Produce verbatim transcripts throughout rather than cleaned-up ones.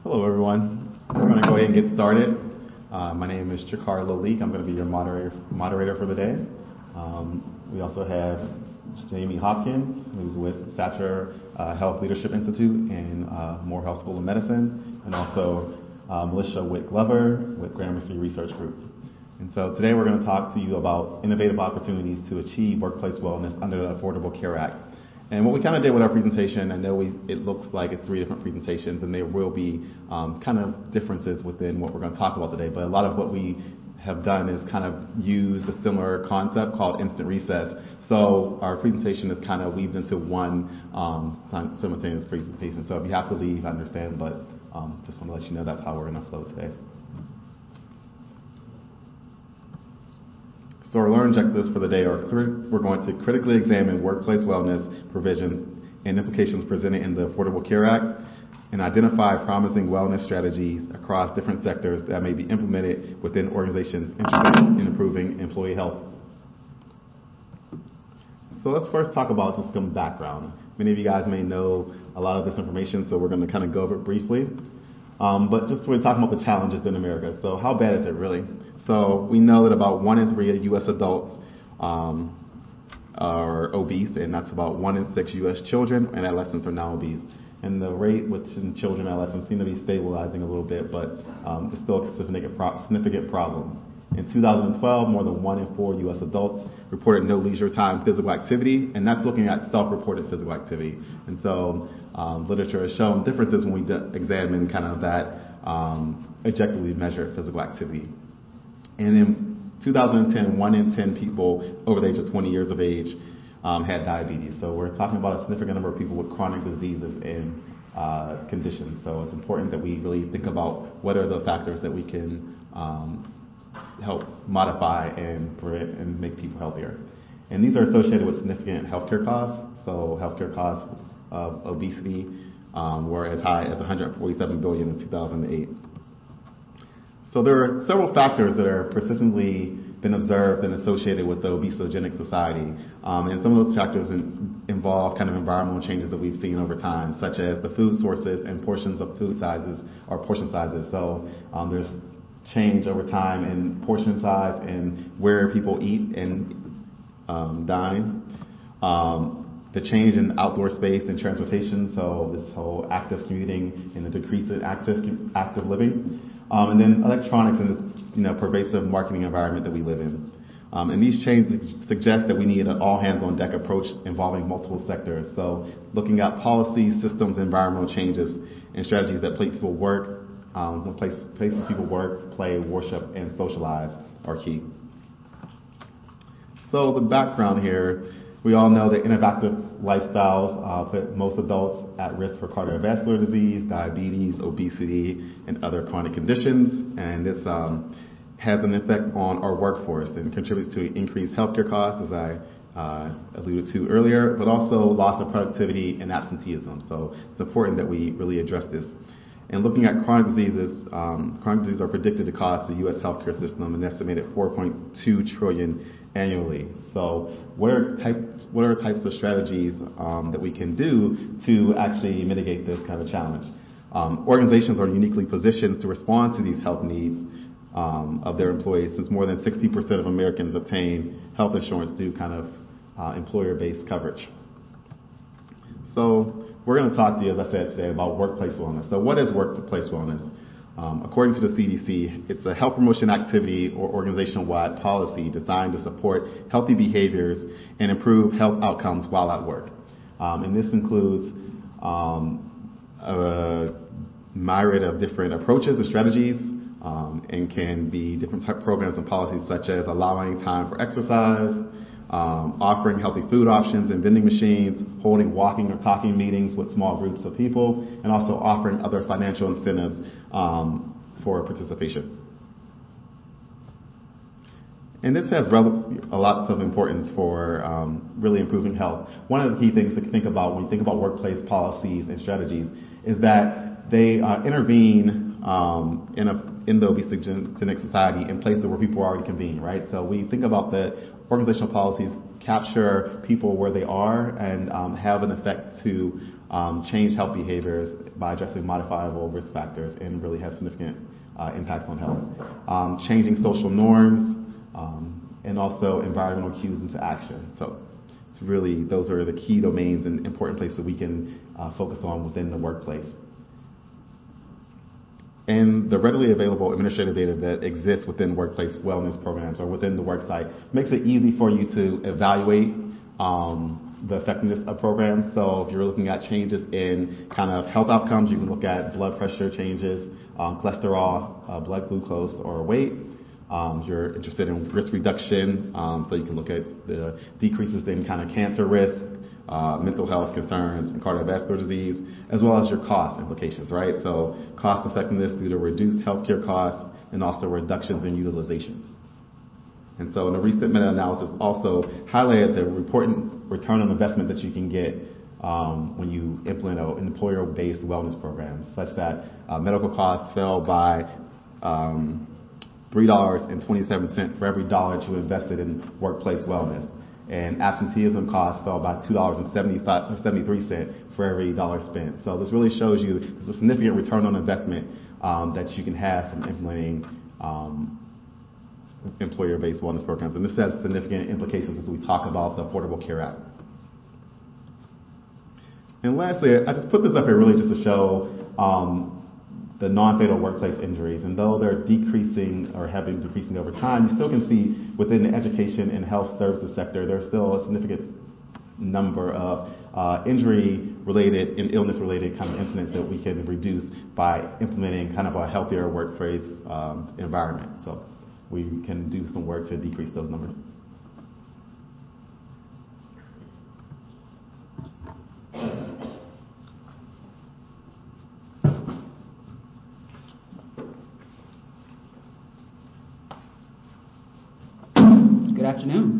Hello, everyone. We're going to go ahead and get started. Uh, my name is Chikar Lolik. I'm going to be your moderator, moderator for the day. Um, we also have Jamie Hopkins, who's with Satcher uh, Health Leadership Institute and uh, Moore Health School of Medicine, and also uh, Melissa Witt-Glover with Gramercy Research Group. And so today we're going to talk to you about innovative opportunities to achieve workplace wellness under the Affordable Care Act. And what we kind of did with our presentation, I know we, it looks like it's three different presentations, and there will be um, kind of differences within what we're going to talk about today. But a lot of what we have done is kind of use a similar concept called instant recess. So our presentation is kind of weaved into one um, simultaneous presentation. So if you have to leave, I understand, but um, just want to let you know that's how we're going to flow today. So our learning objectives for the day are we're going to critically examine workplace wellness provisions and implications presented in the Affordable Care Act and identify promising wellness strategies across different sectors that may be implemented within organizations interested in improving employee health. So let's first talk about just some background. Many of you guys may know a lot of this information, so we're going to kind of go over it briefly. Um, but just we're talking about the challenges in America. So how bad is it really? So we know that about one in three U S adults um, are obese, and that's about one in six U S children and adolescents are now obese. And the rate within children and adolescents seem to be stabilizing a little bit, but um, it's still a significant problem. In two thousand twelve, more than one in four U S adults reported no leisure time physical activity, and that's looking at self-reported physical activity. And so um, literature has shown differences when we de- examine kind of that um, objectively measured physical activity. And in two thousand ten, one in ten people over the age of twenty years of age um, had diabetes. So we're talking about a significant number of people with chronic diseases and uh, conditions. So it's important that we really think about what are the factors that we can um, help modify and prevent and make people healthier. And these are associated with significant healthcare costs. So healthcare costs of obesity um, were as high as one hundred forty-seven billion dollars in two thousand eight. So there are several factors that are persistently been observed and associated with the obesogenic society. Um, and some of those factors in, involve kind of environmental changes that we've seen over time, such as the food sources and portions of food sizes or portion sizes. So um, there's change over time in portion size and where people eat and um, dine. Um, the change in outdoor space and transportation, so this whole active commuting and the decrease in active active living. Um, and then electronics and this, you know, pervasive marketing environment that we live in. Um, and these changes suggest that we need an all-hands-on-deck approach involving multiple sectors. So looking at policy, systems, environmental changes, and strategies that place people work, um, place, places people work, play, worship, and socialize are key. So the background here, we all know that inactive lifestyles uh, put most adults at risk for cardiovascular disease, diabetes, obesity, and other chronic conditions. And this um, has an effect on our workforce and contributes to increased healthcare costs, as I uh, alluded to earlier, but also loss of productivity and absenteeism. So it's important that we really address this. And looking at chronic diseases, um, chronic diseases are predicted to cost the U S healthcare system an estimated four point two trillion dollars annually. So what are types, what are types of strategies um, that we can do to actually mitigate this kind of challenge? Um, organizations are uniquely positioned to respond to these health needs um, of their employees, since more than sixty percent of Americans obtain health insurance through kind of uh, employer-based coverage. So we're going to talk to you, as I said today, about workplace wellness. So what is workplace wellness? Um, according to the C D C, it's a health promotion activity or organizational-wide policy designed to support healthy behaviors and improve health outcomes while at work. Um, and this includes um, a myriad of different approaches and strategies um, and can be different type programs and policies, such as allowing time for exercise, Um, offering healthy food options and vending machines, holding walking or talking meetings with small groups of people, and also offering other financial incentives um, for participation. And this has a lot of importance for um, really improving health. One of the key things to think about when you think about workplace policies and strategies is that they uh, intervene um, in a in the obesogenic society in places where people are already convened, right? So we think about the organizational policies capture people where they are and um, have an effect to um, change health behaviors by addressing modifiable risk factors and really have significant uh, impacts on health. Um, changing social norms um, and also environmental cues into action. So it's really, those are the key domains and important places that we can uh, focus on within the workplace. And the readily available administrative data that exists within workplace wellness programs or within the worksite makes it easy for you to evaluate um, the effectiveness of programs. So if you're looking at changes in kind of health outcomes, you can look at blood pressure changes, um, cholesterol, uh, blood glucose, or weight. Um, if you're interested in risk reduction, um, so you can look at the decreases in kind of cancer risk, uh, mental health concerns, and cardiovascular disease, as well as your cost implications, right? So cost effectiveness due to reduced healthcare costs and also reductions in utilization. And so in a recent meta-analysis also highlighted the important return on investment that you can get um, when you implement an employer-based wellness program, such that uh, medical costs fell by um, three dollars and twenty-seven cents for every dollar that you invested in workplace wellness. And absenteeism costs fell by two dollars and seventy-three cents for every dollar spent. So this really shows you there's a significant return on investment um, that you can have from implementing um, employer-based wellness programs. And this has significant implications as we talk about the Affordable Care Act. And lastly, I just put this up here really just to show um, the non-fatal workplace injuries. And though they're decreasing or have been decreasing over time, you still can see within the education and health services sector, there's still a significant number of uh, injury-related and illness-related kind of incidents that we can reduce by implementing kind of a healthier workplace um, environment. So we can do some work to decrease those numbers. Good afternoon.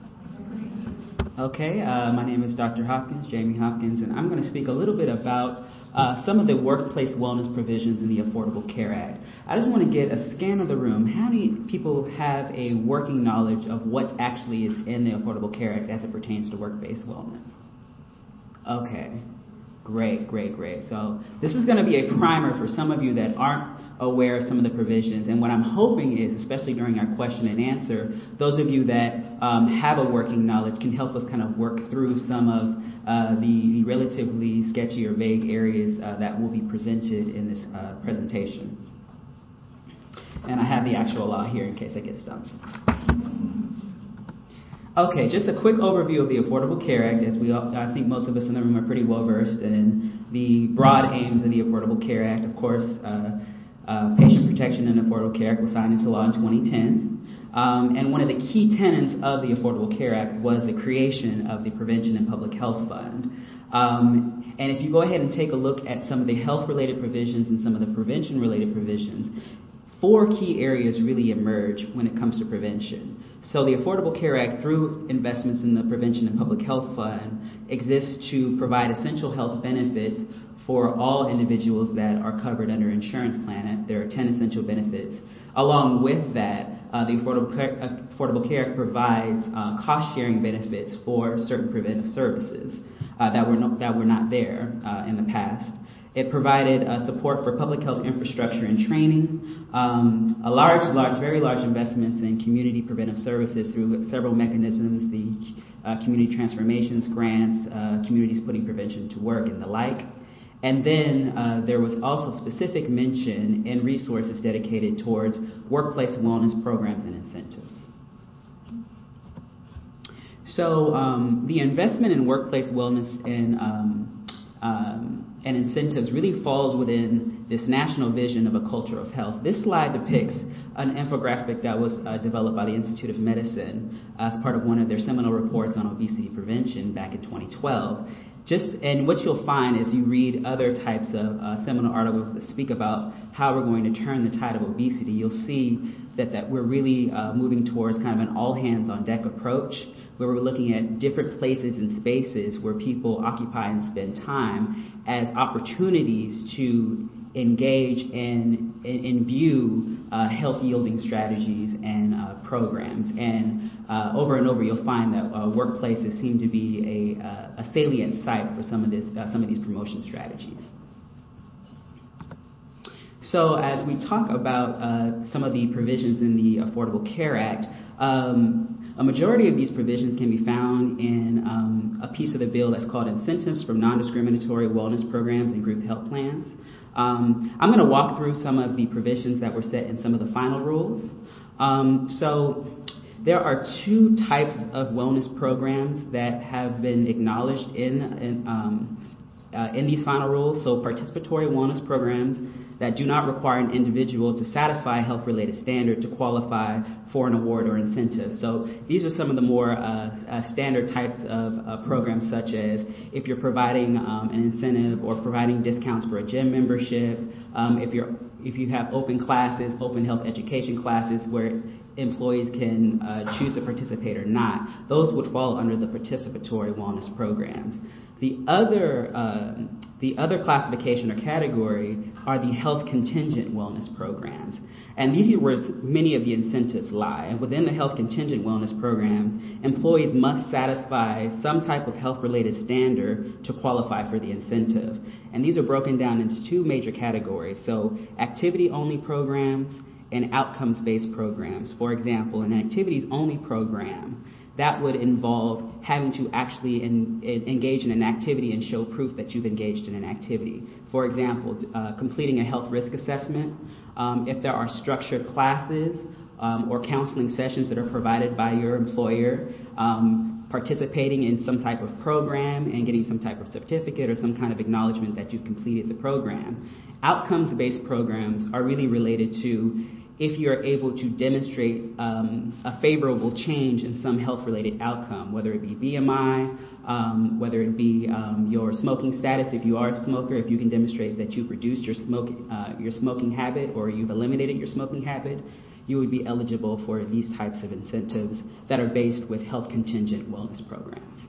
Okay, uh, my name is Doctor Hopkins, Jamie Hopkins, and I'm going to speak a little bit about uh, some of the workplace wellness provisions in the Affordable Care Act. I just want to get a scan of the room. How many people have a working knowledge of what actually is in the Affordable Care Act as it pertains to work-based wellness? Okay, great, great, great. So this is going to be a primer for some of you that aren't aware of some of the provisions. And what I'm hoping is, especially during our question and answer, those of you that um, have a working knowledge can help us kind of work through some of uh, the, the relatively sketchy or vague areas uh, that will be presented in this uh, presentation. And I have the actual law here in case I get stumped. Okay, just a quick overview of the Affordable Care Act, as we all, I think most of us in the room are pretty well versed in the broad aims of the Affordable Care Act. Of course, uh, Uh, Patient Protection and Affordable Care Act was signed into law in twenty ten. Um, and one of the key tenets of the Affordable Care Act was the creation of the Prevention and Public Health Fund. Um, and if you go ahead and take a look at some of the health-related provisions and some of the prevention-related provisions, four key areas really emerge when it comes to prevention. So the Affordable Care Act, through investments in the Prevention and Public Health Fund, exists to provide essential health benefits for all individuals that are covered under insurance plan. There are ten essential benefits. Along with that, uh, the Affordable Care, uh, Affordable Care Act provides uh, cost-sharing benefits for certain preventive services uh, that were not, that were not there uh, in the past. It provided uh, support for public health infrastructure and training, um, a large, large, very large investments in community preventive services through several mechanisms, the uh, community transformations grants, uh, communities putting prevention to work, and the like. And then uh, there was also specific mention in resources dedicated towards workplace wellness programs and incentives. So um, the investment in workplace wellness and, um, um, and incentives really falls within this national vision of a culture of health. This slide depicts an infographic that was uh, developed by the Institute of Medicine as part of one of their seminal reports on obesity prevention back in twenty twelve. Just, and what you'll find as you read other types of uh, seminal articles that speak about how we're going to turn the tide of obesity, you'll see that, that we're really uh, moving towards kind of an all-hands-on-deck approach, where we're looking at different places and spaces where people occupy and spend time as opportunities to engage in, in, in view uh, health-yielding strategies and uh, programs. And uh, over and over, you'll find that uh, workplaces seem to be a, uh, a salient site for some of, this, uh, some of these promotion strategies. So as we talk about uh, some of the provisions in the Affordable Care Act, um, a majority of these provisions can be found in um, a piece of the bill that's called Incentives for Non-Discriminatory Wellness Programs and Group Health Plans. Um, I'm going to walk through some of the provisions that were set in some of the final rules. Um, so there are two types of wellness programs that have been acknowledged in, in, um, uh, in these final rules. So participatory wellness programs that do not require an individual to satisfy a health-related standard to qualify for an award or incentive. So these are some of the more uh, uh, standard types of uh, programs, such as if you're providing um, an incentive or providing discounts for a gym membership, um, if you're if you have open classes, open health education classes where employees can uh, choose to participate or not. Those would fall under the participatory wellness programs. The other, uh, the other classification or category are the health contingent wellness programs. And these are where many of the incentives lie. And within the health contingent wellness programs, employees must satisfy some type of health-related standard to qualify for the incentive. And these are broken down into two major categories. So activity-only programs and outcomes-based programs. For example, an activities-only program, that would involve having to actually in, in, engage in an activity and show proof that you've engaged in an activity. For example, uh, completing a health risk assessment. Um, if there are structured classes um, or counseling sessions that are provided by your employer, um, participating in some type of program and getting some type of certificate or some kind of acknowledgement that you've completed the program. Outcomes-based programs are really related to if you're able to demonstrate um, a favorable change in some health-related outcome, whether it be B M I, um, whether it be um, your smoking status, if you are a smoker, if you can demonstrate that you've reduced your, smoke, uh, your smoking habit or you've eliminated your smoking habit, you would be eligible for these types of incentives that are based with health contingent wellness programs.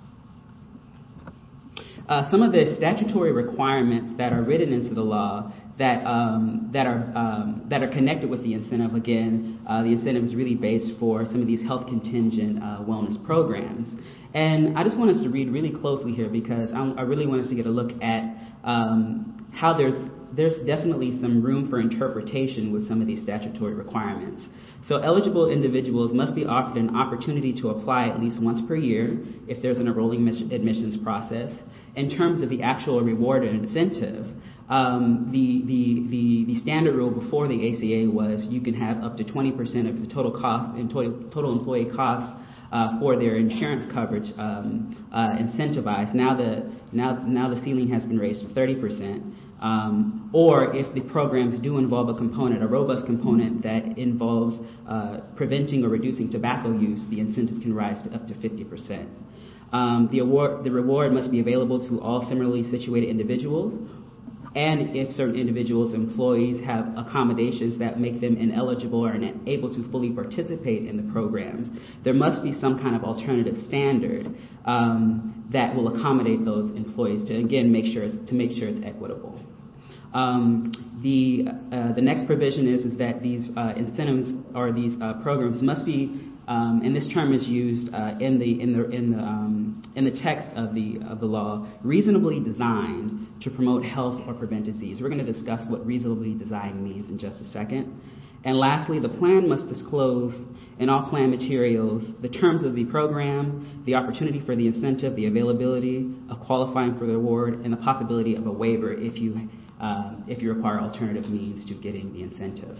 Uh, some of the statutory requirements that are written into the law that um, that are um, that are connected with the incentive. Again, uh, the incentive is really based for some of these health contingent uh, wellness programs. And I just want us to read really closely here because I, I really want us to get a look at um, how there's there's definitely some room for interpretation with some of these statutory requirements. So eligible individuals must be offered an opportunity to apply at least once per year if there's an enrolling admissions process. In terms of the actual reward and incentive, um, the, the, the, the standard rule before the A C A was you can have up to twenty percent of the total cost and total, total employee costs uh, for their insurance coverage um, uh, incentivized. Now the, now, now the ceiling has been raised to thirty percent. Um, or if the programs do involve a component, a robust component that involves uh, preventing or reducing tobacco use, the incentive can rise to up to fifty percent. Um, the, award, the reward must be available to all similarly situated individuals, and if certain individuals' employees have accommodations that make them ineligible or unable to fully participate in the programs, there must be some kind of alternative standard um, that will accommodate those employees to, again, make sure to make sure it's equitable. Um, the uh, the next provision is is that these uh, incentives or these uh, programs must be, um, and this term is used uh, in the in the in the um, in the text of the of the law, reasonably designed to promote health or prevent disease. We're going to discuss what reasonably designed means in just a second. And lastly, the plan must disclose in all plan materials the terms of the program, the opportunity for the incentive, the availability of qualifying for the award, and the possibility of a waiver if you uh, if you require alternative means to getting the incentive.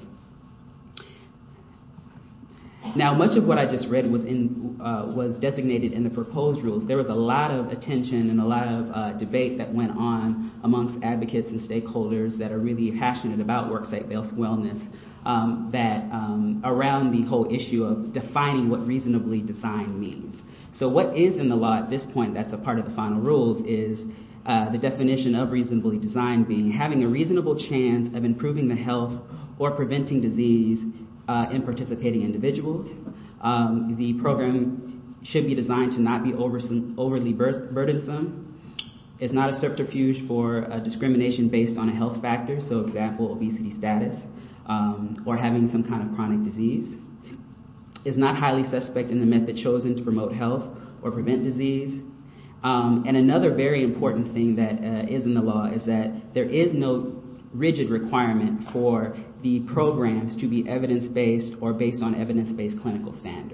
Now, much of what I just read was in uh, was designated in the proposed rules. There was a lot of attention and a lot of uh, debate that went on amongst advocates and stakeholders that are really passionate about worksite-based wellness um, that um, around the whole issue of defining what reasonably designed means. So what is in the law at this point that's a part of the final rules is uh, the definition of reasonably designed being having a reasonable chance of improving the health or preventing disease Uh, in participating individuals. Um, the program should be designed to not be over, overly burdensome. is not a subterfuge for uh, discrimination based on a health factor, so example, obesity status, um, or having some kind of chronic disease. Is not highly suspect in the method chosen to promote health or prevent disease. Um, and another very important thing that uh, is in the law is that there is no rigid requirement for the programs to be evidence-based or based on evidence-based clinical standards.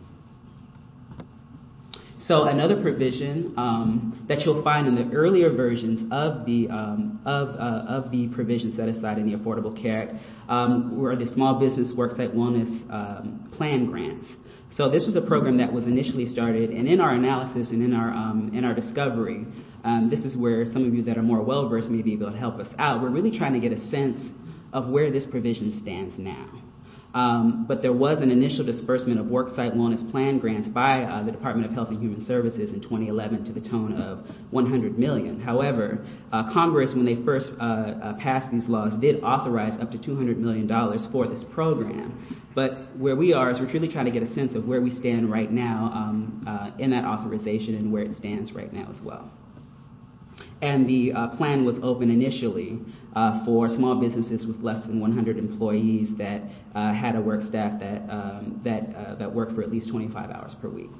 So another provision um, that you'll find in the earlier versions of the um, of uh, of the provisions set aside in the Affordable Care Act um, were the Small Business Worksite Wellness um, Plan grants. So this was a program that was initially started, and in our analysis and in our um, in our discovery, um, this is where some of you that are more well versed may be able to help us out. We're really trying to get a sense of where this provision stands now. Um, but there was an initial disbursement of worksite wellness plan grants by uh, the Department of Health and Human Services in twenty eleven to the tune of one hundred million dollars. However, uh, Congress, when they first uh, uh, passed these laws, did authorize up to two hundred million dollars for this program. But where we are is we're truly trying to get a sense of where we stand right now um, uh, in that authorization and where it stands right now as well. And the uh, plan was open initially uh, for small businesses with less than one hundred employees that uh, had a work staff that um, that uh, that worked for at least twenty-five hours per week.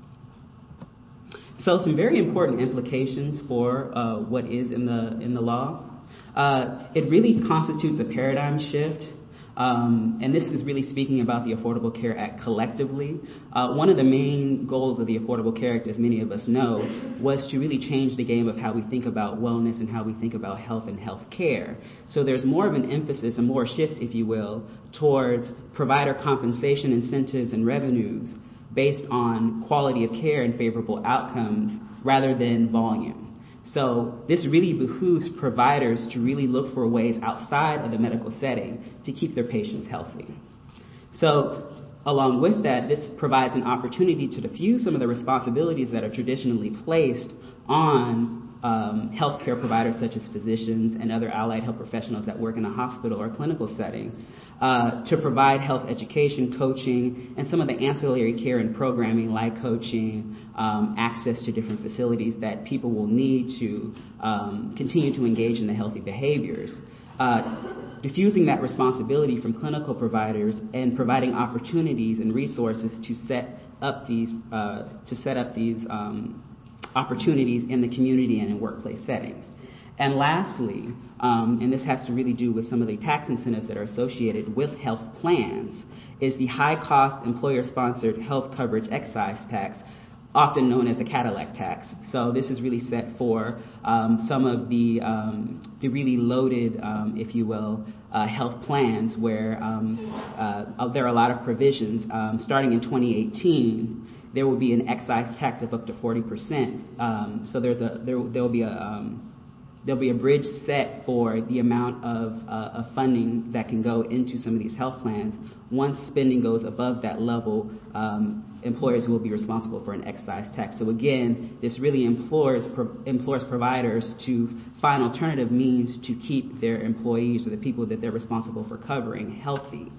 So some very important implications for uh, what is in the in the law. Uh, it really constitutes a paradigm shift. Um, and this is really speaking about the Affordable Care Act collectively. Uh, one of the main goals of the Affordable Care Act, as many of us know, was to really change the game of how we think about wellness and how we think about health and health care. So there's more of an emphasis, a more shift, if you will, towards provider compensation incentives and revenues based on quality of care and favorable outcomes rather than volume. So this really behooves providers to really look for ways outside of the medical setting to keep their patients healthy. So along with that, this provides an opportunity to diffuse some of the responsibilities that are traditionally placed on um, healthcare providers such as physicians and other allied health professionals that work in a hospital or clinical setting uh, to provide health education, coaching, and some of the ancillary care and programming like coaching, um, access to different facilities that people will need to um, continue to engage in the healthy behaviors. Uh, diffusing that responsibility from clinical providers and providing opportunities and resources to set up these uh, to set up these um, opportunities in the community and in workplace settings. And lastly, um, and this has to really do with some of the tax incentives that are associated with health plans, is the high-cost employer-sponsored health coverage excise tax, often known as a Cadillac tax. So this is really set for um, some of the, um, the really loaded, um, if you will, uh, health plans where um, uh, there are a lot of provisions. Um, starting in twenty eighteen, there will be an excise tax of up to forty percent. Um, so there's a there there will be a um, there'll be a bridge set for the amount of, uh, of funding that can go into some of these health plans. Once spending goes above that level, um, employers will be responsible for an excise tax. So again, this really implores pro- implores providers to find alternative means to keep their employees or the people that they're responsible for covering healthy.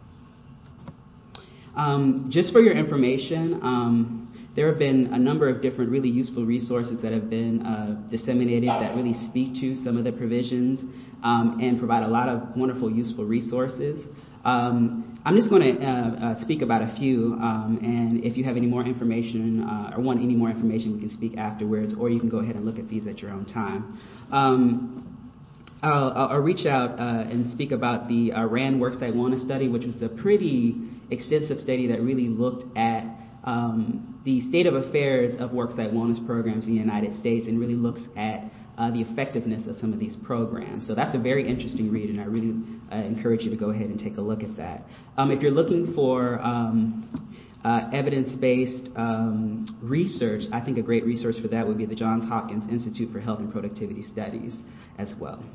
Um, just for your information, um, there have been a number of different really useful resources that have been uh, disseminated that really speak to some of the provisions um, and provide a lot of wonderful, useful resources. Um, I'm just going to uh, uh, speak about a few, um, and if you have any more information uh, or want any more information, we can speak afterwards, or you can go ahead and look at these at your own time. Um, I'll, I'll reach out uh, and speak about the uh, RAND Worksite Wellness Study, which was a pretty extensive study that really looked at um, the state of affairs of worksite wellness programs in the United States and really looks at uh, the effectiveness of some of these programs. So that's a very interesting read, and I really uh, encourage you to go ahead and take a look at that. Um, if you're looking for um, uh, evidence-based um, research, I think a great resource for that would be the Johns Hopkins Institute for Health and Productivity Studies as well.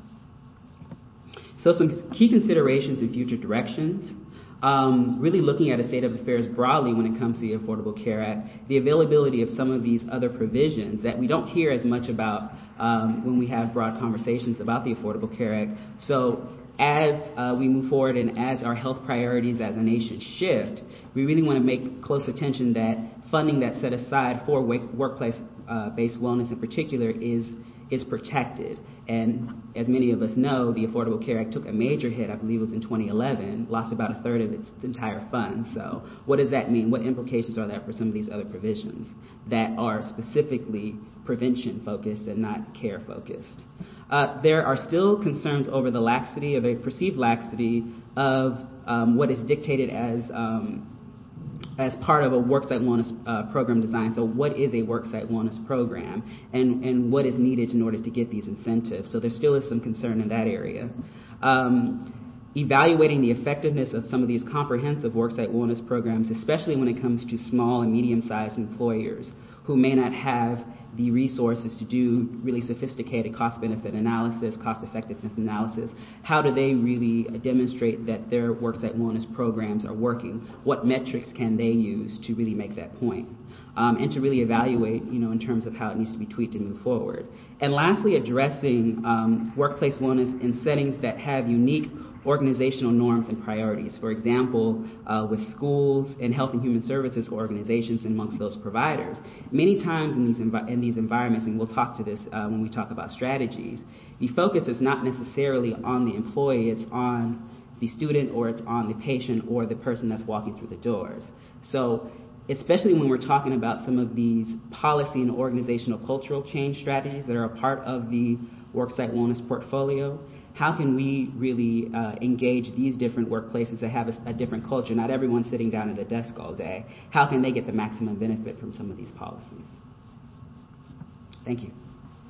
So some key considerations and future directions. Um, really looking at a state of affairs broadly when it comes to the Affordable Care Act, the availability of some of these other provisions that we don't hear as much about um, when we have broad conversations about the Affordable Care Act. So as uh, we move forward and as our health priorities as a nation shift, we really want to make close attention that funding that's set aside for workplace-based uh, wellness in particular is is protected. And as many of us know, the Affordable Care Act took a major hit, I believe it was in twenty eleven, lost about a third of its entire fund. So what does that mean? What implications are there for some of these other provisions that are specifically prevention-focused and not care-focused? Uh, there are still concerns over the laxity, of a perceived laxity of um, what is dictated as um, as part of a worksite wellness uh, program design. So what is a worksite wellness program, and, and what is needed in order to get these incentives? So there still is some concern in that area. Um, evaluating the effectiveness of some of these comprehensive worksite wellness programs, especially when it comes to small and medium-sized employers who may not have the resources to do really sophisticated cost-benefit analysis, cost-effectiveness analysis. How do they really demonstrate that their worksite wellness programs are working? What metrics can they use to really make that point? Um, and to really evaluate, you know, in terms of how it needs to be tweaked and move forward. And lastly, addressing um, workplace wellness in settings that have unique organizational norms and priorities. For example, uh, with schools and health and human services organizations amongst those providers. Many times in these, envi- in these environments, and we'll talk to this uh, when we talk about strategies, the focus is not necessarily on the employee, it's on the student, or it's on the patient or the person that's walking through the doors. So especially when we're talking about some of these policy and organizational cultural change strategies that are a part of the worksite wellness portfolio, how can we really uh, engage these different workplaces that have a, a different culture? Not everyone's sitting down at a desk all day. How can they get the maximum benefit from some of these policies? Thank you.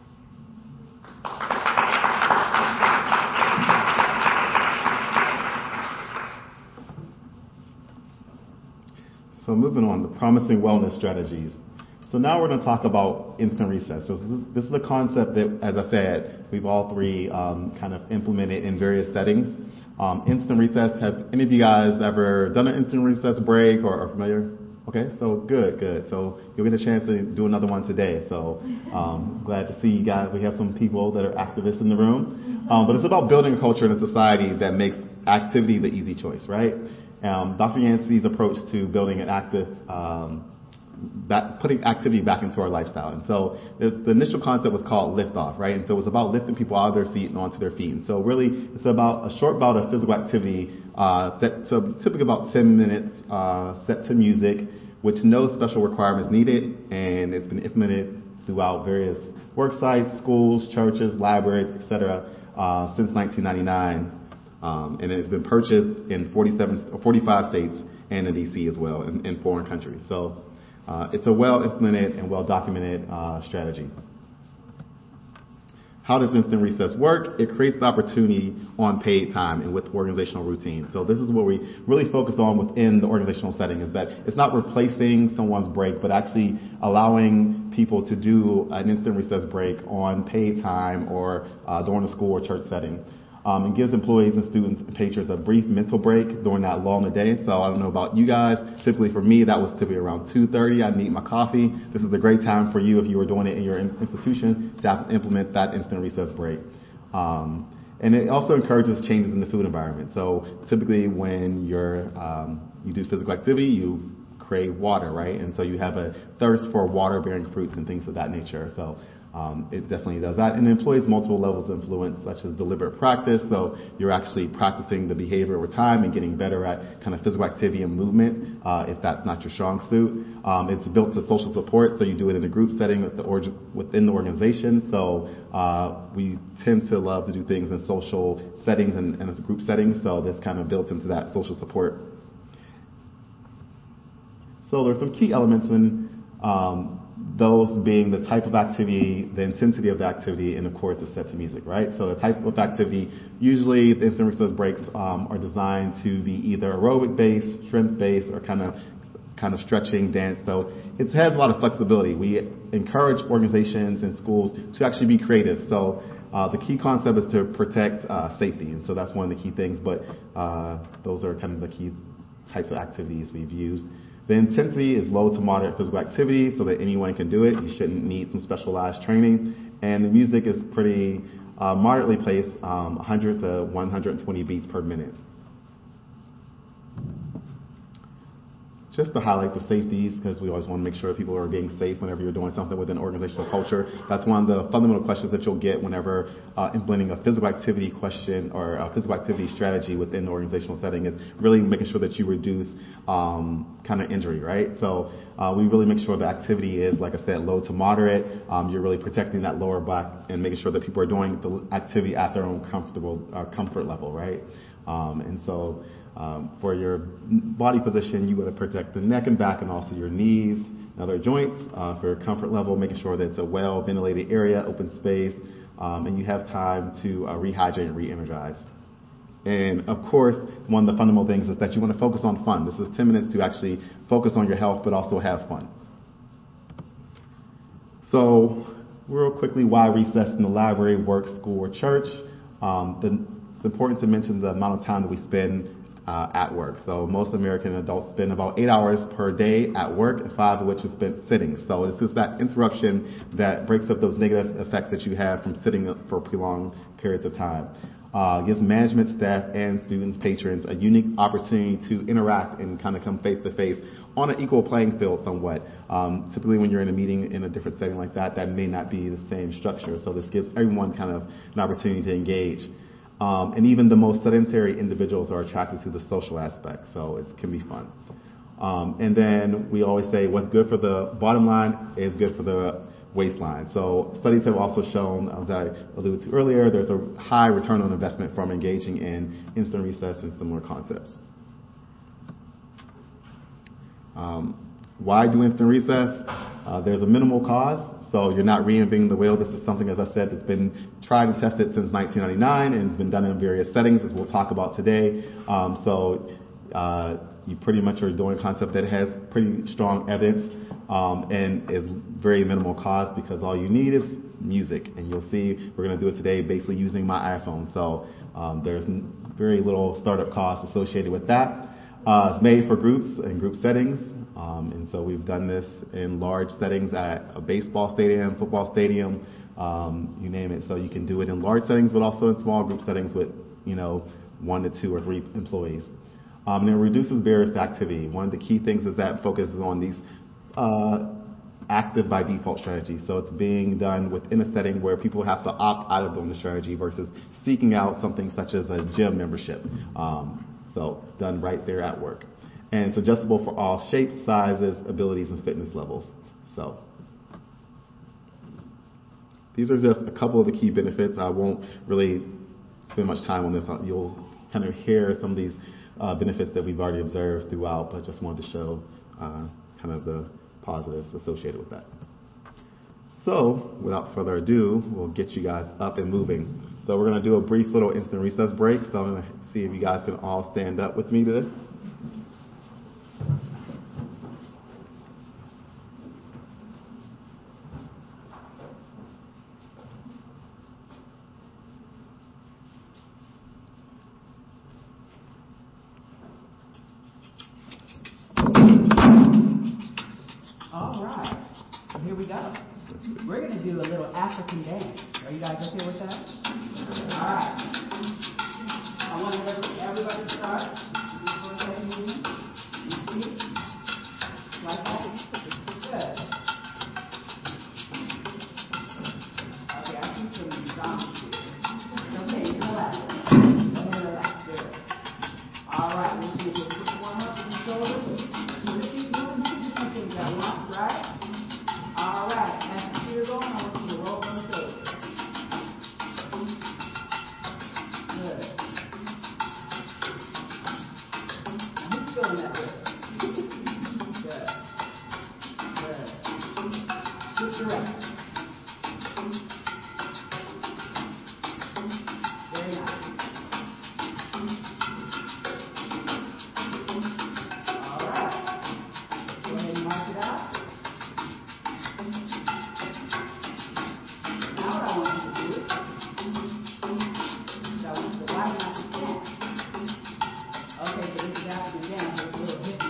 So moving on, the promising wellness strategies. So now we're going to talk about instant recess. So this is a concept that, as I said, we've all three um, kind of implemented in various settings. Um, instant recess, have any of you guys ever done an instant recess break or are familiar? Okay, so good, good. So you'll get a chance to do another one today. So um, glad to see you guys. We have some people that are activists in the room. Um, but it's about building a culture in a society that makes activity the easy choice, right? Um, Doctor Yancey's approach to building an active um, Back, putting activity back into our lifestyle. And so the, the initial concept was called lift off, right? And so it was about lifting people out of their seat and onto their feet. And so really it's about a short bout of physical activity, uh, set to typically about ten minutes, uh, set to music, which no special requirements needed. And it's been implemented throughout various work sites, schools, churches, libraries, et cetera, uh, since nineteen ninety-nine. Um, and it's been purchased in forty-seven, forty-five states and in D C as well, in, in foreign countries. So Uh, it's a well-implemented and well-documented uh, strategy. How does instant recess work? It creates the opportunity on paid time and with organizational routine. So this is what we really focus on within the organizational setting, is that it's not replacing someone's break, but actually allowing people to do an instant recess break on paid time or uh, during a school or church setting. Um, it gives employees and students and patrons a brief mental break during that long day. So I don't know about you guys. Typically for me, that was typically around two thirty. I'd need my coffee. This is a great time for you, if you were doing it in your institution, to have to implement that instant recess break. Um, and it also encourages changes in the food environment. So typically when you're, um, you do physical activity, you crave water, right? And so you have a thirst for water-bearing fruits and things of that nature. So Um, it definitely does that. And it employs multiple levels of influence, such as deliberate practice. So you're actually practicing the behavior over time and getting better at kind of physical activity and movement, uh, if that's not your strong suit. Um, it's built to social support, so you do it in a group setting with the org- within the organization. So uh, we tend to love to do things in social settings and, and as group settings, so that's kind of built into that social support. So there's some key elements in um, those being the type of activity, the intensity of the activity, and of course the set to music, right? So the type of activity, usually the instant recess breaks um, are designed to be either aerobic based, strength based, or kind of kind of stretching, dance. So it has a lot of flexibility. We encourage organizations and schools to actually be creative. So uh, the key concept is to protect uh, safety, and so that's one of the key things. But uh, those are kind of the key types of activities we've used. The intensity is low to moderate physical activity so that anyone can do it. You shouldn't need some specialized training. And the music is pretty uh, moderately paced, um, one hundred to one hundred twenty beats per minute. just to highlight the safeties, because we always want to make sure people are being safe whenever you're doing something within organizational culture. That's one of the fundamental questions that you'll get whenever uh, implementing a physical activity question or a physical activity strategy within the organizational setting, is really making sure that you reduce um, kind of injury, right? So uh, we really make sure the activity is, like I said, low to moderate. Um, you're really protecting that lower back and making sure that people are doing the activity at their own comfortable uh, comfort level, right? Um, and so um, for your body position, you want to protect the neck and back and also your knees and other joints uh, for your comfort level, making sure that it's a well-ventilated area, open space, um, and you have time to uh, rehydrate and re-energize. And of course, one of the fundamental things is that you want to focus on fun. This is ten minutes to actually focus on your health, but also have fun. So real quickly, why recess in the library, work, school, or church? Um, the, it's important to mention the amount of time that we spend uh, at work. So most American adults spend about eight hours per day at work, and five of which is spent sitting. So this is that interruption that breaks up those negative effects that you have from sitting for prolonged periods of time. Uh, gives management, staff, and students, patrons a unique opportunity to interact and kind of come face to face on an equal playing field somewhat. Um, typically when you're in a meeting in a different setting like that, that may not be the same structure. So this gives everyone kind of an opportunity to engage. Um, and even the most sedentary individuals are attracted to the social aspect, so it can be fun. Um, and then we always say what's good for the bottom line is good for the waistline. So studies have also shown, as I alluded to earlier, there's a high return on investment from engaging in instant recess and similar concepts. Um, why do instant recess? Uh, there's a minimal cost, so you're not reinventing the wheel. This is something, as I said, that's been tried and tested since nineteen ninety-nine and has been done in various settings, as we'll talk about today. Um, so uh, you pretty much are doing a concept that has pretty strong evidence Um, and is very minimal cost, because all you need is music. And you'll see we're going to do it today basically using my iPhone. So um, there's very little startup cost associated with that. Uh, it's made for groups and group settings. Um, and so we've done this in large settings at a baseball stadium, football stadium, um, you name it. So you can do it in large settings, but also in small group settings with, you know, one to two or three employees. Um, and it reduces barriers to activity. One of the key things is that it focuses on these Uh, active by default strategy. So it's being done within a setting where people have to opt out of doing the strategy versus seeking out something such as a gym membership. Um, so done right there at work. And it's adjustable for all shapes, sizes, abilities, and fitness levels. So these are just a couple of the key benefits. I won't really spend much time on this. You'll kind of hear some of these uh, benefits that we've already observed throughout, but I just wanted to show uh, kind of the positives associated with that. So, without further ado, we'll get you guys up and moving. So we're going to do a brief little instant recess break. So I'm going to see if you guys can all stand up with me today. We're going to do a little African dance. Are you guys okay with that? All right. I want everybody to start. Like that. Good. Okay, I see some zombies here. Okay, you relax. Go ahead and relax. Good. All right, we're going to do a quick warm up with the shoulders. So this is doing two different things at once, right? All right. You're going, I want you to roll on the shoulders. Good. Now who's feeling that way? Good. Good. Switch direction. Very nice. All right. Go ahead and mark it out. Okay, so this is African dance with a little hip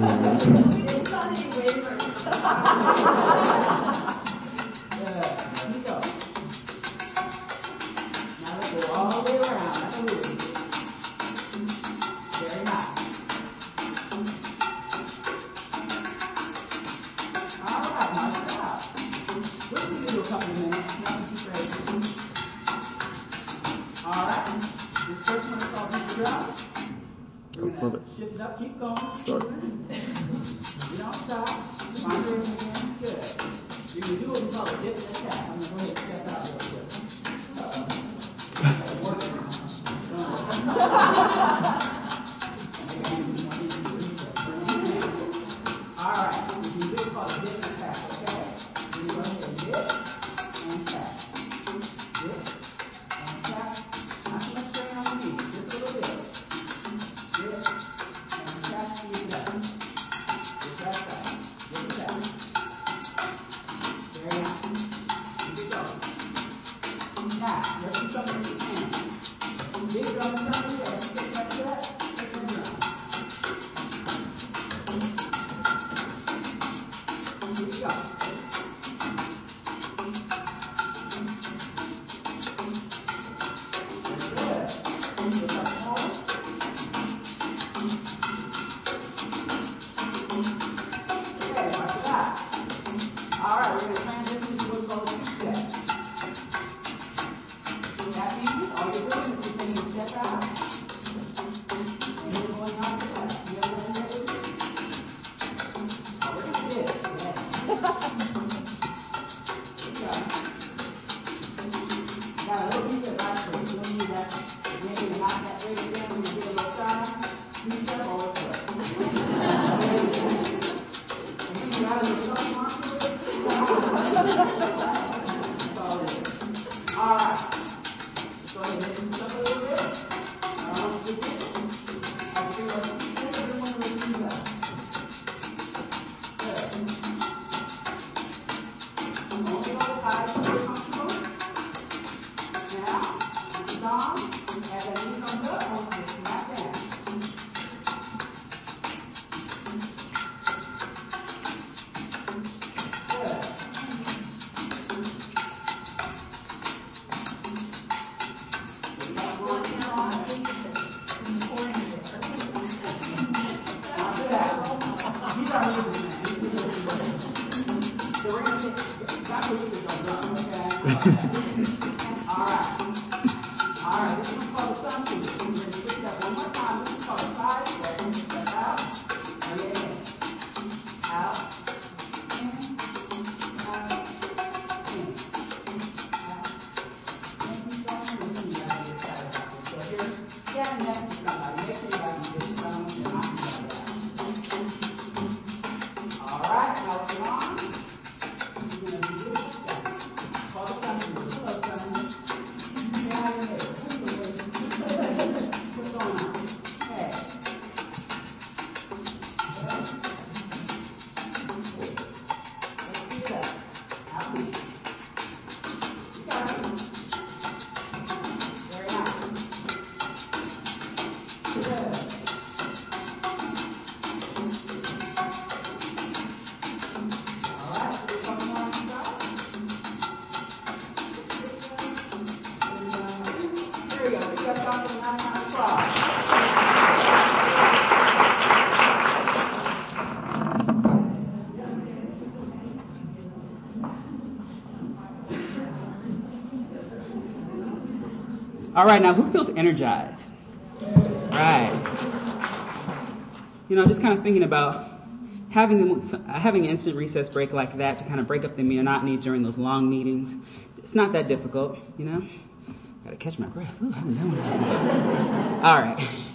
Shift it up, keep going. Keep moving. You don't stop. Find your rhythm again. Good. You can do what we call a dip and tap. I'm going to go ahead and step out real quick. Uh-oh. All right. You can do what's called a dip and tap, okay? You go ahead and dip and tap. Dip and tap. Not too much strain on the knee. Just a little bit. Dip. All right, now who feels energized? Right. You know, just kind of thinking about having the, having an instant recess break like that to kind of break up the monotony during those long meetings. It's not that difficult, you know. Gotta catch my breath. Ooh, I haven't done that. All right.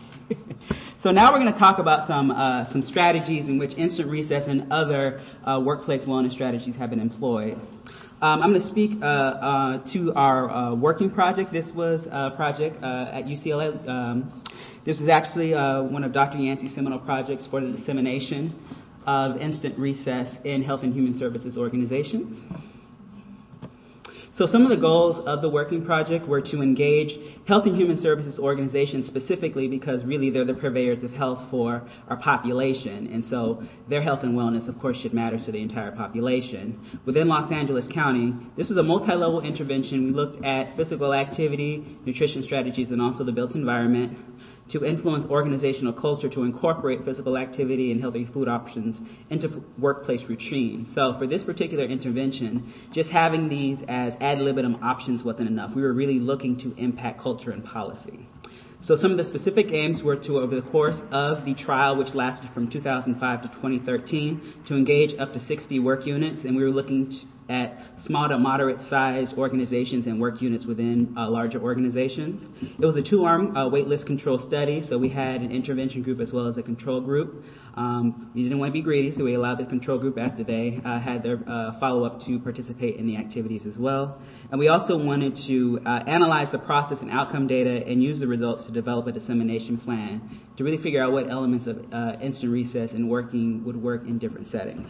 So now we're going to talk about some uh, some strategies in which instant recess and other uh, workplace wellness strategies have been employed. Um, I'm going to speak uh, uh, to our uh, working project. This was a project uh, at U C L A. Um, this was actually uh, one of Doctor Yancey's seminal projects for the dissemination of instant recess in health and human services organizations. So some of the goals of the working project were to engage health and human services organizations specifically because really they're the purveyors of health for our population. And so their health and wellness, of course, should matter to the entire population. Within Los Angeles County, this is a multi-level intervention. We looked at physical activity, nutrition strategies, and also the built environment to influence organizational culture to incorporate physical activity and healthy food options into workplace routine. So for this particular intervention, just having these as ad libitum options wasn't enough. We were really looking to impact culture and policy. So some of the specific aims were to, over the course of the trial, which lasted from two thousand five to twenty thirteen, to engage up to sixty work units, and we were looking to at small to moderate-sized organizations and work units within uh, larger organizations. It was a two-arm uh, waitlist control study, so we had an intervention group as well as a control group. Um, we didn't want to be greedy, so we allowed the control group after they uh, had their uh, follow-up to participate in the activities as well. And we also wanted to uh, analyze the process and outcome data and use the results to develop a dissemination plan to really figure out what elements of uh, instant recess and working would work in different settings.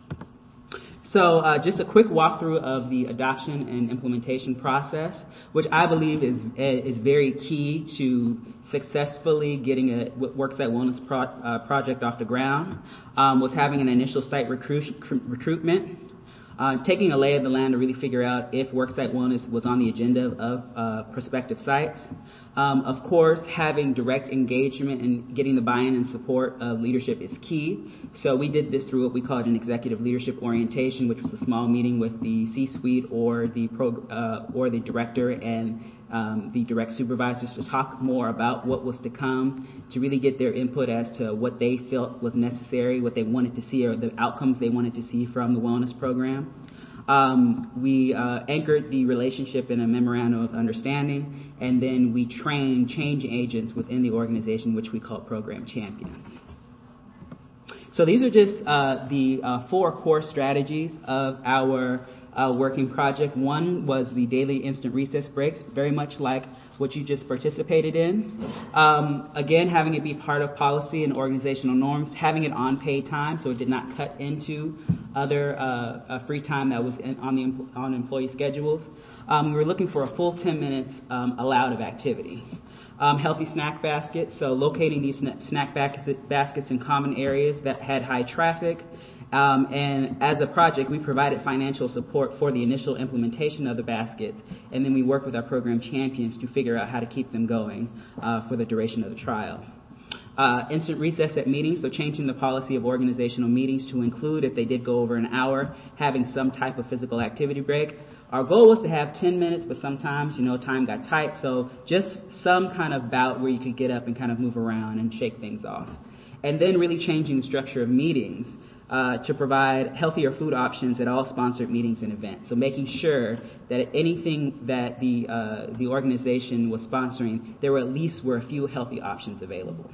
So uh, just a quick walkthrough of the adoption and implementation process, which I believe is is very key to successfully getting a Worksite Wellness pro, uh, project off the ground, um, was having an initial site recruit, recruitment, uh, taking a lay of the land to really figure out if Worksite Wellness was on the agenda of uh, prospective sites. Um, of course, having direct engagement and getting the buy-in and support of leadership is key. So we did this through what we called an executive leadership orientation, which was a small meeting with the C-suite or the pro, uh, or the director and um, the direct supervisors to talk more about what was to come, to really get their input as to what they felt was necessary, what they wanted to see, or the outcomes they wanted to see from the wellness program. Um, we uh, anchored the relationship in a memorandum of understanding, and then we trained change agents within the organization, which we call program champions. So these are just uh, the uh, four core strategies of our uh, working project. One was the daily instant recess breaks, very much like what you just participated in. Um, again, having it be part of policy and organizational norms, having it on paid time so it did not cut into other uh, uh, free time that was in, on the on employee schedules. Um, we were looking for a full ten minutes um, allowed of activity. Um, healthy snack baskets, so locating these snack baskets in common areas that had high traffic. Um, and as a project, we provided financial support for the initial implementation of the baskets, and then we worked with our program champions to figure out how to keep them going uh, for the duration of the trial. Uh, instant recess at meetings, so changing the policy of organizational meetings to include, if they did go over an hour, having some type of physical activity break. Our goal was to have ten minutes, but sometimes, you know, time got tight, so just some kind of bout where you could get up and kind of move around and shake things off. And then really changing the structure of meetings uh, to provide healthier food options at all sponsored meetings and events. So making sure that anything that the uh, the organization was sponsoring, there were at least were a few healthy options available.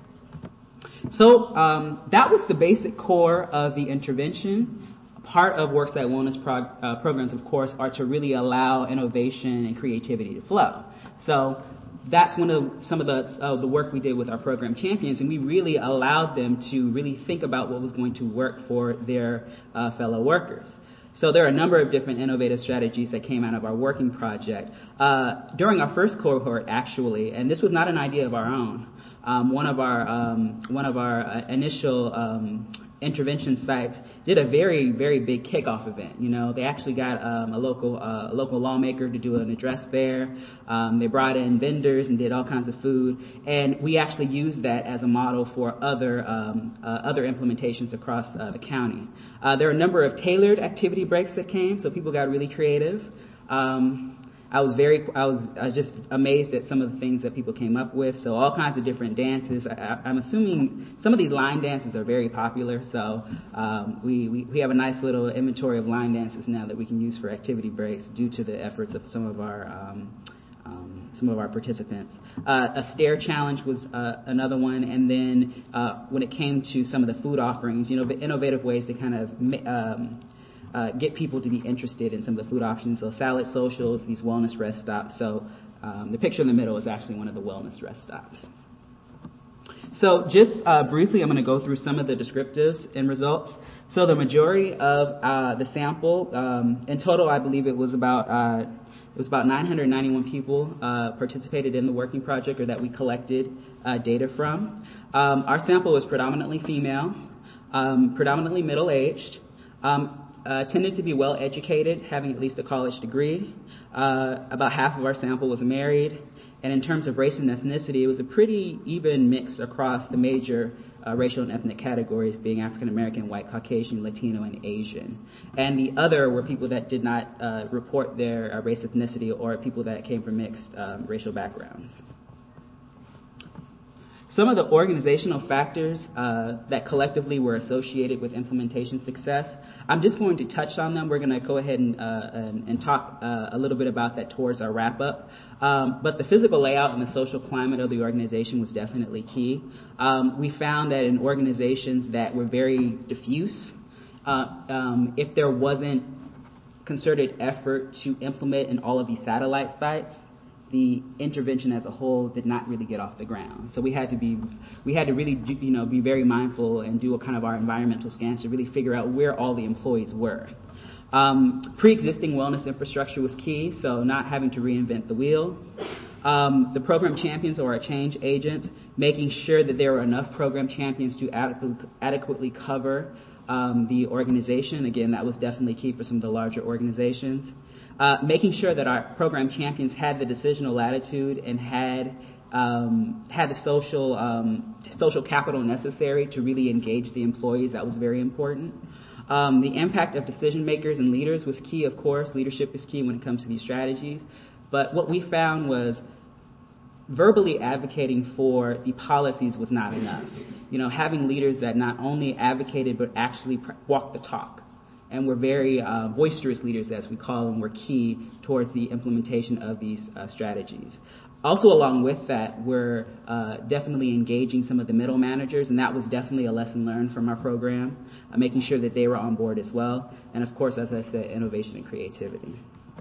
So um, that was the basic core of the intervention. Part of Worksite Wellness prog- uh, programs, of course, are to really allow innovation and creativity to flow. So that's one of some of the uh, the work we did with our program champions, and we really allowed them to really think about what was going to work for their uh, fellow workers. So there are a number of different innovative strategies that came out of our working project. Uh, during our first cohort, actually, and this was not an idea of our own, um, one of our um, one of our uh, initial um, intervention sites did a very, very big kickoff event. You know, they actually got um, a local uh, a local lawmaker to do an address there. Um, they brought in vendors and did all kinds of food, and we actually used that as a model for other um, uh, other implementations across uh, the county. Uh, there are a number of tailored activity breaks that came, so people got really creative. Um, I was very, I was, I was just amazed at some of the things that people came up with. So all kinds of different dances. I, I'm assuming some of these line dances are very popular. So um, we, we we have a nice little inventory of line dances now that we can use for activity breaks due to the efforts of some of our um, um, some of our participants. Uh, a stair challenge was uh, another one, and then uh, when it came to some of the food offerings, you know, the innovative ways to kind of um, Uh, get people to be interested in some of the food options. So salad socials, these wellness rest stops. So um, the picture in the middle is actually one of the wellness rest stops. So just uh, briefly, I'm going to go through some of the descriptives and results. So the majority of uh, the sample, um, in total, I believe it was about uh, it was about nine hundred ninety-one people uh, participated in the working project, or that we collected uh, data from. Um, our sample was predominantly female, um, predominantly middle-aged, um, uh, tended to be well-educated, having at least a college degree. Uh, about half of our sample was married. And in terms of race and ethnicity, it was a pretty even mix across the major uh, racial and ethnic categories, being African American, white, Caucasian, Latino, and Asian. And the other were people that did not uh, report their uh, race, ethnicity, or people that came from mixed um, racial backgrounds. Some of the organizational factors uh, that collectively were associated with implementation success, I'm just going to touch on them. We're going to go ahead and, uh, and, and talk uh, a little bit about that towards our wrap-up. Um, but the physical layout and the social climate of the organization was definitely key. Um, we found that in organizations that were very diffuse, uh, um, if there wasn't concerted effort to implement in all of these satellite sites, the intervention as a whole did not really get off the ground. So we had to be, we had to really, do, you know, be very mindful and do a kind of our environmental scans to really figure out where all the employees were. Um, pre-existing wellness infrastructure was key, so not having to reinvent the wheel. Um, the program champions or our change agents, making sure that there were enough program champions to adequately, adequately cover um, the organization. Again, that was definitely key for some of the larger organizations. Uh, making sure that our program champions had the decisional latitude and had um, had the social um, social capital necessary to really engage the employees. That was very important. Um, the impact of decision makers and leaders was key, of course. Leadership is key when it comes to these strategies. But what we found was verbally advocating for the policies was not enough. You know, having leaders that not only advocated but actually walked the talk. And were very uh, boisterous leaders, as we call them, were key towards the implementation of these uh, strategies. Also, along with that, we're uh, definitely engaging some of the middle managers, and that was definitely a lesson learned from our program, uh, making sure that they were on board as well. And of course, as I said, innovation and creativity.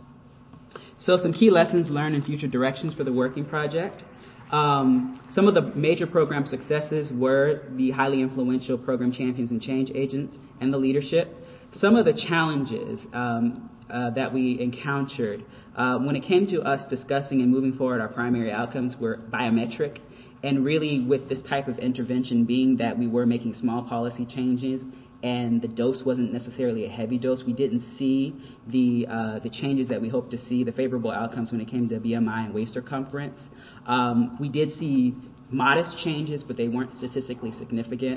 So some key lessons learned and future directions for the working project. Um, some of the major program successes were the highly influential program champions and change agents and the leadership. Some of the challenges um, uh, that we encountered uh, when it came to us discussing and moving forward our primary outcomes were biometric, and really with this type of intervention being that we were making small policy changes and the dose wasn't necessarily a heavy dose, we didn't see the uh, the changes that we hoped to see, the favorable outcomes when it came to B M I and waist circumference. Um, we did see modest changes, but they weren't statistically significant.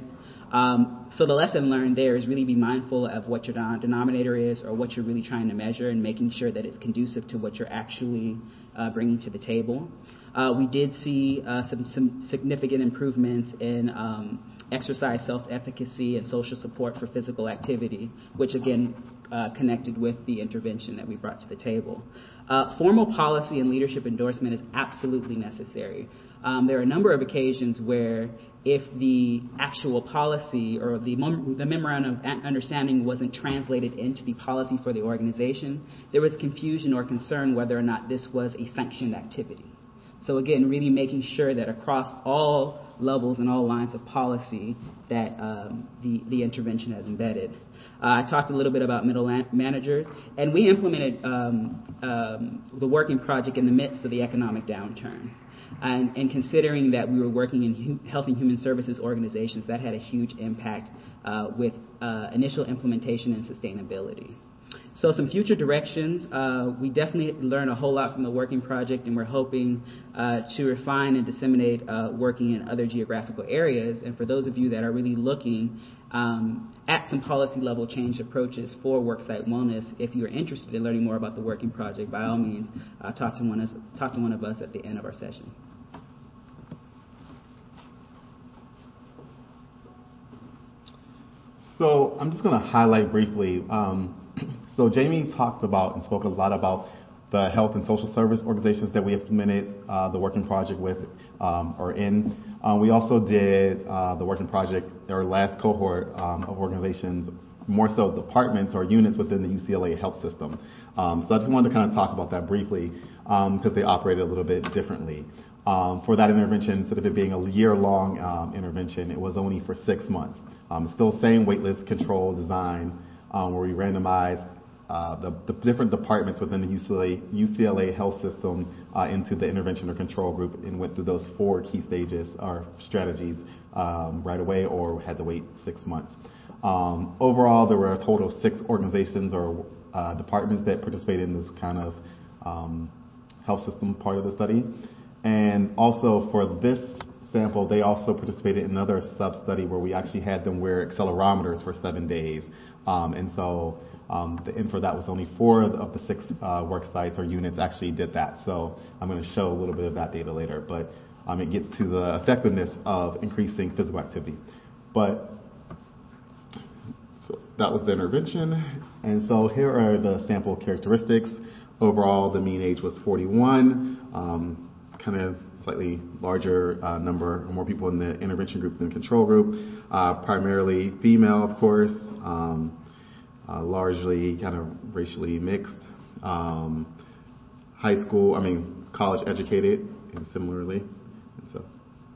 Um, so the lesson learned there is really be mindful of what your denominator is or what you're really trying to measure, and making sure that it's conducive to what you're actually uh, bringing to the table. Uh, we did see uh, some, some significant improvements in um, exercise self-efficacy and social support for physical activity, which again uh, connected with the intervention that we brought to the table. Uh, formal policy and leadership endorsement is absolutely necessary. Um, there are a number of occasions where if the actual policy or the, mem- the memorandum of understanding wasn't translated into the policy for the organization, there was confusion or concern whether or not this was a sanctioned activity. So again, really making sure that across all levels and all lines of policy that um, the, the intervention has embedded. Uh, I talked a little bit about middle man- managers, and we implemented um, um, the working project in the midst of the economic downturn. And, and considering that we were working in hu- health and human services organizations, that had a huge impact uh, with uh, initial implementation and sustainability. So some future directions, uh, we definitely learned a whole lot from the working project, and we're hoping uh, to refine and disseminate uh, working in other geographical areas. And for those of you that are really looking um, at some policy level change approaches for worksite wellness, if you're interested in learning more about the working project, by all means, uh, talk to one of us, talk to one of us at the end of our session. So I'm just going to highlight briefly. Um, so Jamie talked about and spoke a lot about the health and social service organizations that we implemented uh, the working project with um, or in. Um, we also did uh, the working project, our last cohort um, of organizations, more so departments or units within the U C L A health system. Um, so I just wanted to kind of talk about that briefly because um, they operate a little bit differently. um, for that intervention, instead of it being a year-long um, intervention, it was only for six months. Um, still same waitlist control design, um, where we randomized uh, the, the different departments within the U C L A, U C L A health system uh, into the intervention or control group, and went through those four key stages or strategies um, right away, or had to wait six months. Um, overall, there were a total of six organizations or uh, departments that participated in this kind of um, health system part of the study. And also for this sample, they also participated in another sub-study where we actually had them wear accelerometers for seven days. Um, and so um, the and for that was only four of the six uh, work sites or units actually did that. So I'm going to show a little bit of that data later. But um, it gets to the effectiveness of increasing physical activity. But so that was the intervention. And so here are the sample characteristics. Overall, the mean age was forty-one. Um, kind of slightly larger uh, number, more people in the intervention group than the control group, uh, primarily female, of course, um, uh, largely kind of racially mixed, um, high school, I mean, college educated, and similarly. And so,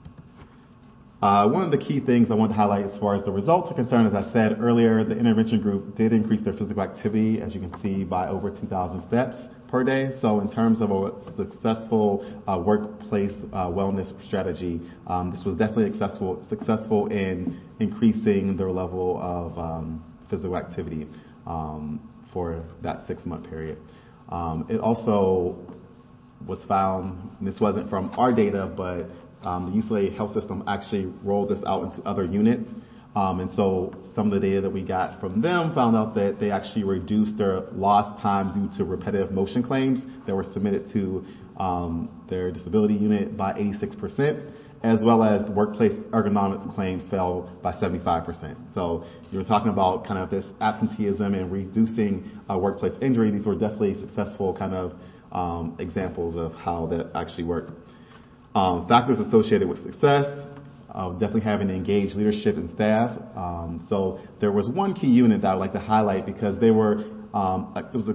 uh, one of the key things I want to highlight as far as the results are concerned, as I said earlier, the intervention group did increase their physical activity, as you can see, by over two thousand steps per day. So in terms of a successful uh, workplace uh, wellness strategy, um, this was definitely successful, successful in increasing their level of um, physical activity um, for that six-month period. Um, it also was found, and this wasn't from our data, but um, the U C L A Health System actually rolled this out into other units. Um, and so some of the data that we got from them found out that they actually reduced their lost time due to repetitive motion claims that were submitted to um, their disability unit by eighty-six percent, as well as workplace ergonomics claims fell by seventy-five percent. So you're talking about kind of this absenteeism and reducing uh, workplace injury. These were definitely successful kind of um, examples of how that actually worked. Um, factors associated with success. Uh, definitely having engaged leadership and staff. Um, so there was one key unit that I would like to highlight because they were, um, it was a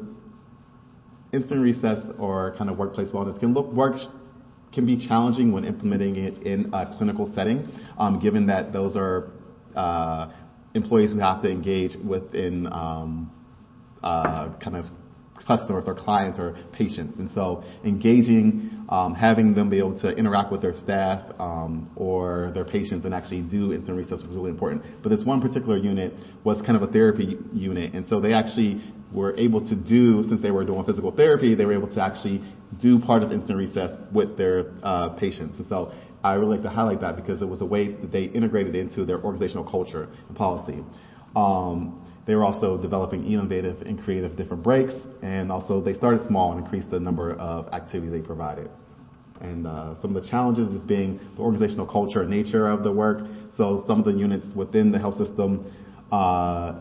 instant recess or kind of workplace wellness can look work can be challenging when implementing it in a clinical setting, um, given that those are uh, employees who have to engage within um, uh, kind of customers or clients or patients. And so engaging, um, having them be able to interact with their staff um, or their patients and actually do instant recess was really important. But this one particular unit was kind of a therapy unit. And so they actually were able to do, since they were doing physical therapy, they were able to actually do part of instant recess with their uh, patients. And so I really like to highlight that because it was a way that they integrated into their organizational culture and policy. Um, They were also developing innovative and creative different breaks, and also they started small and increased the number of activities they provided. And uh, some of the challenges is being the organizational culture and nature of the work. So some of the units within the health system uh,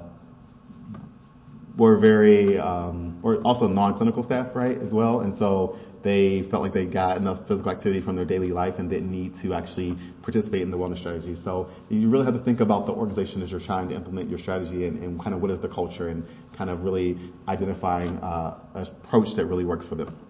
were very, um, were also non-clinical staff, right, as well. And so they felt like they got enough physical activity from their daily life and didn't need to actually participate in the wellness strategy. So you really have to think about the organization as you're trying to implement your strategy and, and kind of what is the culture and kind of really identifying uh, an approach that really works for them.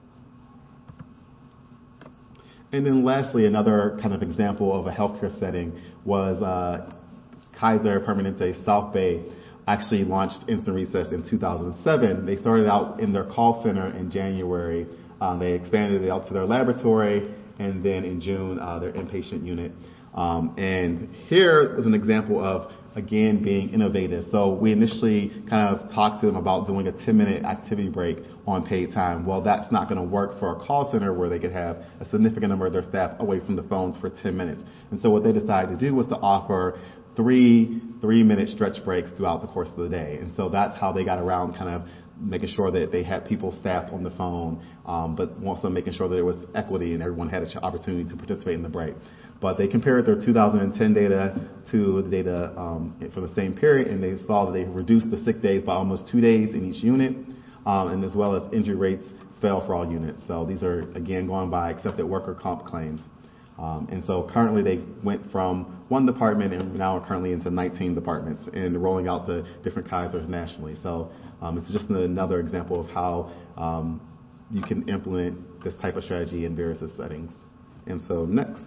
And then lastly, another kind of example of a healthcare setting was uh, Kaiser Permanente South Bay actually launched Instant Recess in two thousand seven. They started out in their call center in January. Um, they expanded it out to their laboratory, and then in June, uh, their inpatient unit. Um, and here is an example of, again, being innovative. So we initially kind of talked to them about doing a ten-minute activity break on paid time. Well, that's not going to work for a call center where they could have a significant number of their staff away from the phones for ten minutes. And so what they decided to do was to offer three three-minute stretch breaks throughout the course of the day. And so that's how they got around kind of making sure that they had people staffed on the phone, um, but also making sure that there was equity and everyone had an opportunity to participate in the break. But they compared their two thousand ten data to the data um, for the same period, and they saw that they reduced the sick days by almost two days in each unit, um, and as well as injury rates fell for all units. So these are, again, going by accepted worker comp claims. Um, and so currently they went from one department and now are currently into nineteen departments and rolling out to different Kaisers nationally. So um, it's just another example of how um, you can implement this type of strategy in various settings. And so next.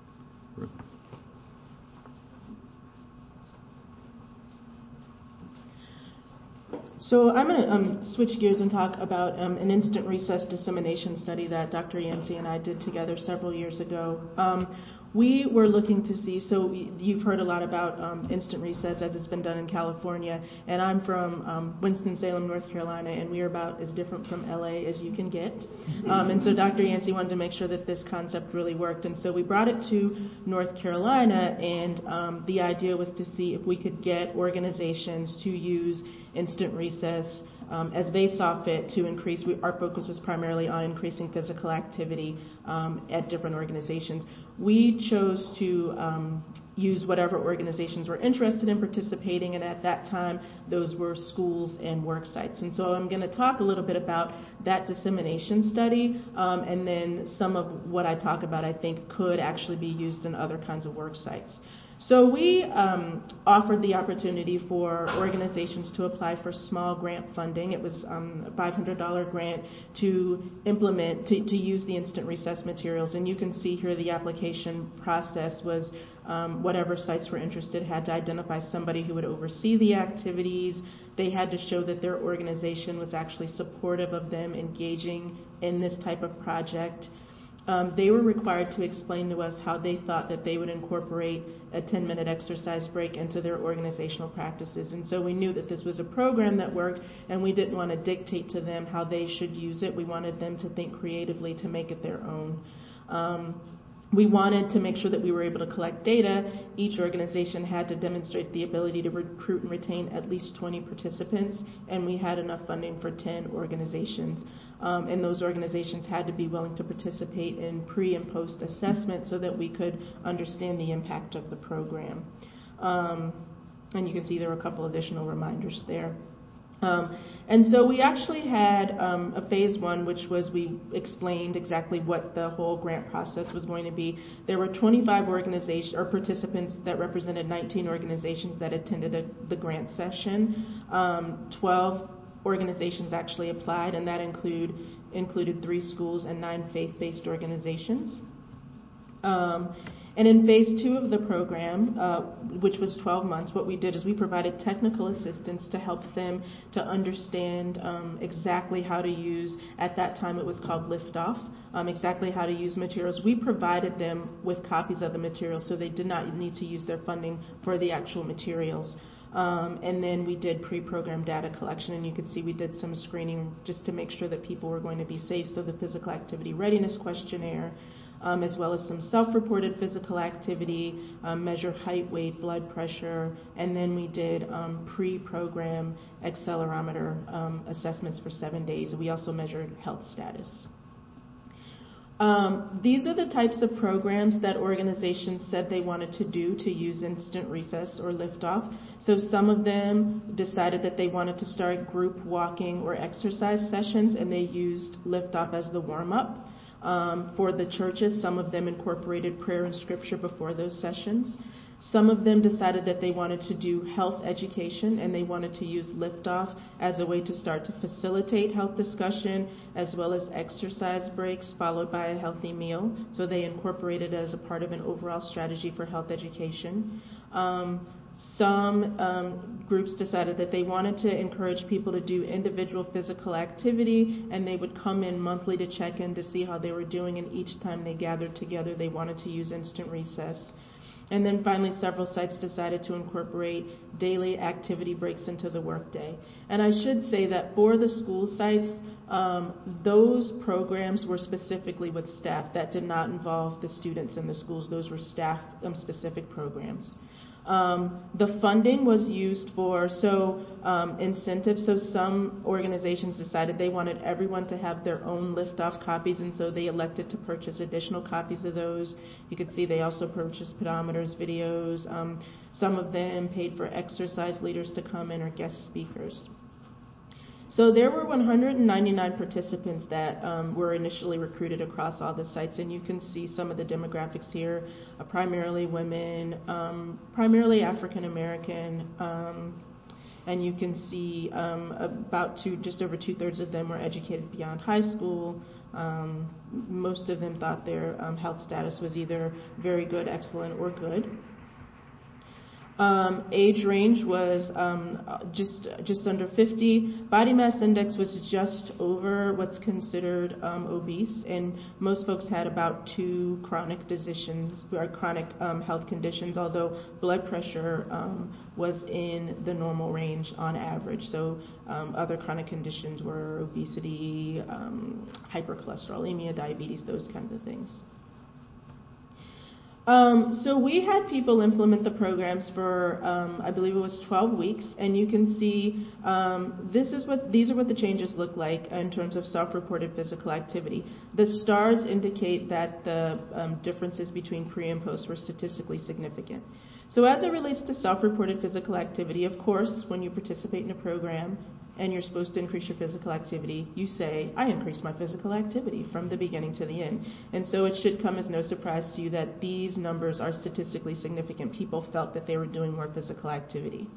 So I'm going to um, switch gears and talk about um, an instant recess dissemination study that Doctor Yancey and I did together several years ago. Um, we were looking to see, so you've heard a lot about um, instant recess as it's been done in California, and I'm from um, Winston-Salem, North Carolina, and we are about as different from L A as you can get. Um, and so Doctor Yancey wanted to make sure that this concept really worked, and so we brought it to North Carolina, and um, the idea was to see if we could get organizations to use instant recess um, as they saw fit to increase. We, our focus was primarily on increasing physical activity um, at different organizations. We chose to um, use whatever organizations were interested in participating, and at that time those were schools and work sites. And so I'm going to talk a little bit about that dissemination study, um, and then some of what I talk about I think could actually be used in other kinds of work sites. So we um, offered the opportunity for organizations to apply for small grant funding. It was um, a five hundred dollars grant to implement, to, to use the instant recess materials. And you can see here the application process was um, whatever sites were interested had to identify somebody who would oversee the activities. They had to show that their organization was actually supportive of them engaging in this type of project. Um, they were required to explain to us how they thought that they would incorporate a ten minute exercise break into their organizational practices. And so we knew that this was a program that worked, and we didn't want to dictate to them how they should use it. We wanted them to think creatively to make it their own. Um, We wanted to make sure that we were able to collect data. Each organization had to demonstrate the ability to recruit and retain at least twenty participants, and we had enough funding for ten organizations. Um, and those organizations had to be willing to participate in pre and post assessment so that we could understand the impact of the program. Um, and you can see there were a couple additional reminders there. Um, and so we actually had um, a phase one, which was we explained exactly what the whole grant process was going to be. There were twenty-five organizations or participants that represented nineteen organizations that attended a, the grant session. Um, twelve organizations actually applied, and that include included three schools and nine faith-based organizations. Um, And in phase two of the program, uh, which was twelve months, what we did is we provided technical assistance to help them to understand um, exactly how to use, at that time it was called Liftoff, um, exactly how to use materials. We provided them with copies of the materials so they did not need to use their funding for the actual materials. Um, and then we did pre-program data collection, and you can see we did some screening just to make sure that people were going to be safe, so the physical activity readiness questionnaire, Um, as well as some self-reported physical activity, um, measure height, weight, blood pressure, and then we did um, pre-program accelerometer um, assessments for seven days. We also measured health status. Um, these are the types of programs that organizations said they wanted to do to use instant recess or liftoff. So some of them decided that they wanted to start group walking or exercise sessions, and they used liftoff as the warm-up. Um, for the churches, some of them incorporated prayer and scripture before those sessions. Some of them decided that they wanted to do health education, and they wanted to use liftoff as a way to start to facilitate health discussion, as well as exercise breaks followed by a healthy meal. So they incorporated it as a part of an overall strategy for health education. Um, Some um, groups decided that they wanted to encourage people to do individual physical activity, and they would come in monthly to check in to see how they were doing, and each time they gathered together, they wanted to use instant recess. And then finally, several sites decided to incorporate daily activity breaks into the workday. And I should say that for the school sites, um, those programs were specifically with staff. That did not involve the students in the schools. Those were staff-specific um, programs. Um, the funding was used for, so um, incentives, so some organizations decided they wanted everyone to have their own liftoff copies, and so they elected to purchase additional copies of those. You can see they also purchased pedometers, videos. Um, some of them paid for exercise leaders to come in or guest speakers. So there were one hundred ninety-nine participants that um, were initially recruited across all the sites, and you can see some of the demographics here, uh, primarily women, um, primarily African American, um, and you can see um, about two, just over two-thirds of them were educated beyond high school. Um, most of them thought their um, health status was either very good, excellent, or good. Um, age range was um, just just under fifty. Body mass index was just over what's considered um, obese, and most folks had about two chronic conditions or chronic um, health conditions. Although blood pressure um, was in the normal range on average. So um, other chronic conditions were obesity, um, hypercholesterolemia, diabetes, those kinds of things. Um, so we had people implement the programs for, um, I believe it was twelve weeks, and you can see um, this is what these are what the changes look like in terms of self-reported physical activity. The stars indicate that the um, differences between pre and post were statistically significant. So as it relates to self-reported physical activity, of course, when you participate in a program and you're supposed to increase your physical activity, you say, I increased my physical activity from the beginning to the end. And so it should come as no surprise to you that these numbers are statistically significant. People felt that they were doing more physical activity.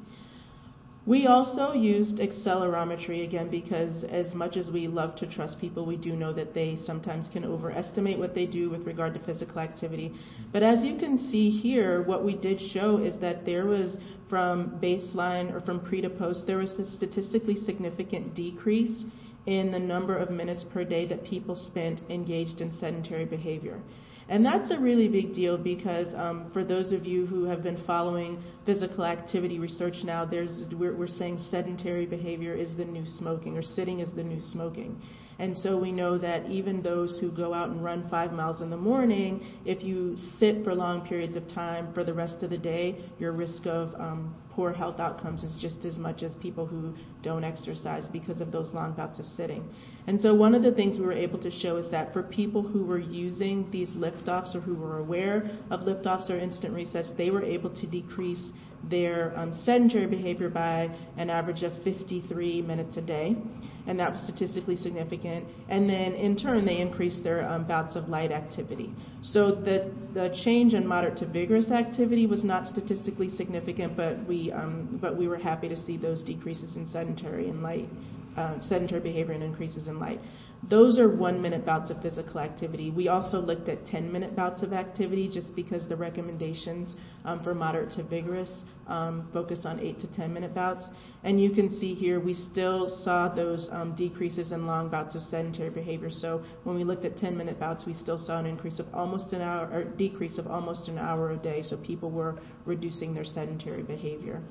We also used accelerometry, again, because as much as we love to trust people, we do know that they sometimes can overestimate what they do with regard to physical activity. But as you can see here, what we did show is that there was, from baseline or from pre to post, there was a statistically significant decrease in the number of minutes per day that people spent engaged in sedentary behavior. And that's a really big deal because um, for those of you who have been following physical activity research now, there's, we're, we're saying sedentary behavior is the new smoking, or sitting is the new smoking. And so we know that even those who go out and run five miles in the morning, if you sit for long periods of time for the rest of the day, your risk of um, poor health outcomes is just as much as people who don't exercise because of those long bouts of sitting. And so one of the things we were able to show is that for people who were using these lift-offs or who were aware of lift-offs or instant recess, they were able to decrease their um, sedentary behavior by an average of fifty-three minutes a day, and that was statistically significant. And then in turn, they increased their um, bouts of light activity. So the, the change in moderate to vigorous activity was not statistically significant, but we, um, but we were happy to see those decreases in sedentary and light, uh, sedentary behavior and increases in light. Those are one-minute bouts of physical activity. We also looked at ten-minute bouts of activity just because the recommendations um, for moderate to vigorous um, focused on eight to ten-minute bouts. And you can see here we still saw those um, decreases in long bouts of sedentary behavior. So when we looked at ten-minute bouts, we still saw an increase of almost an hour, or decrease of almost an hour a day. So people were reducing their sedentary behavior.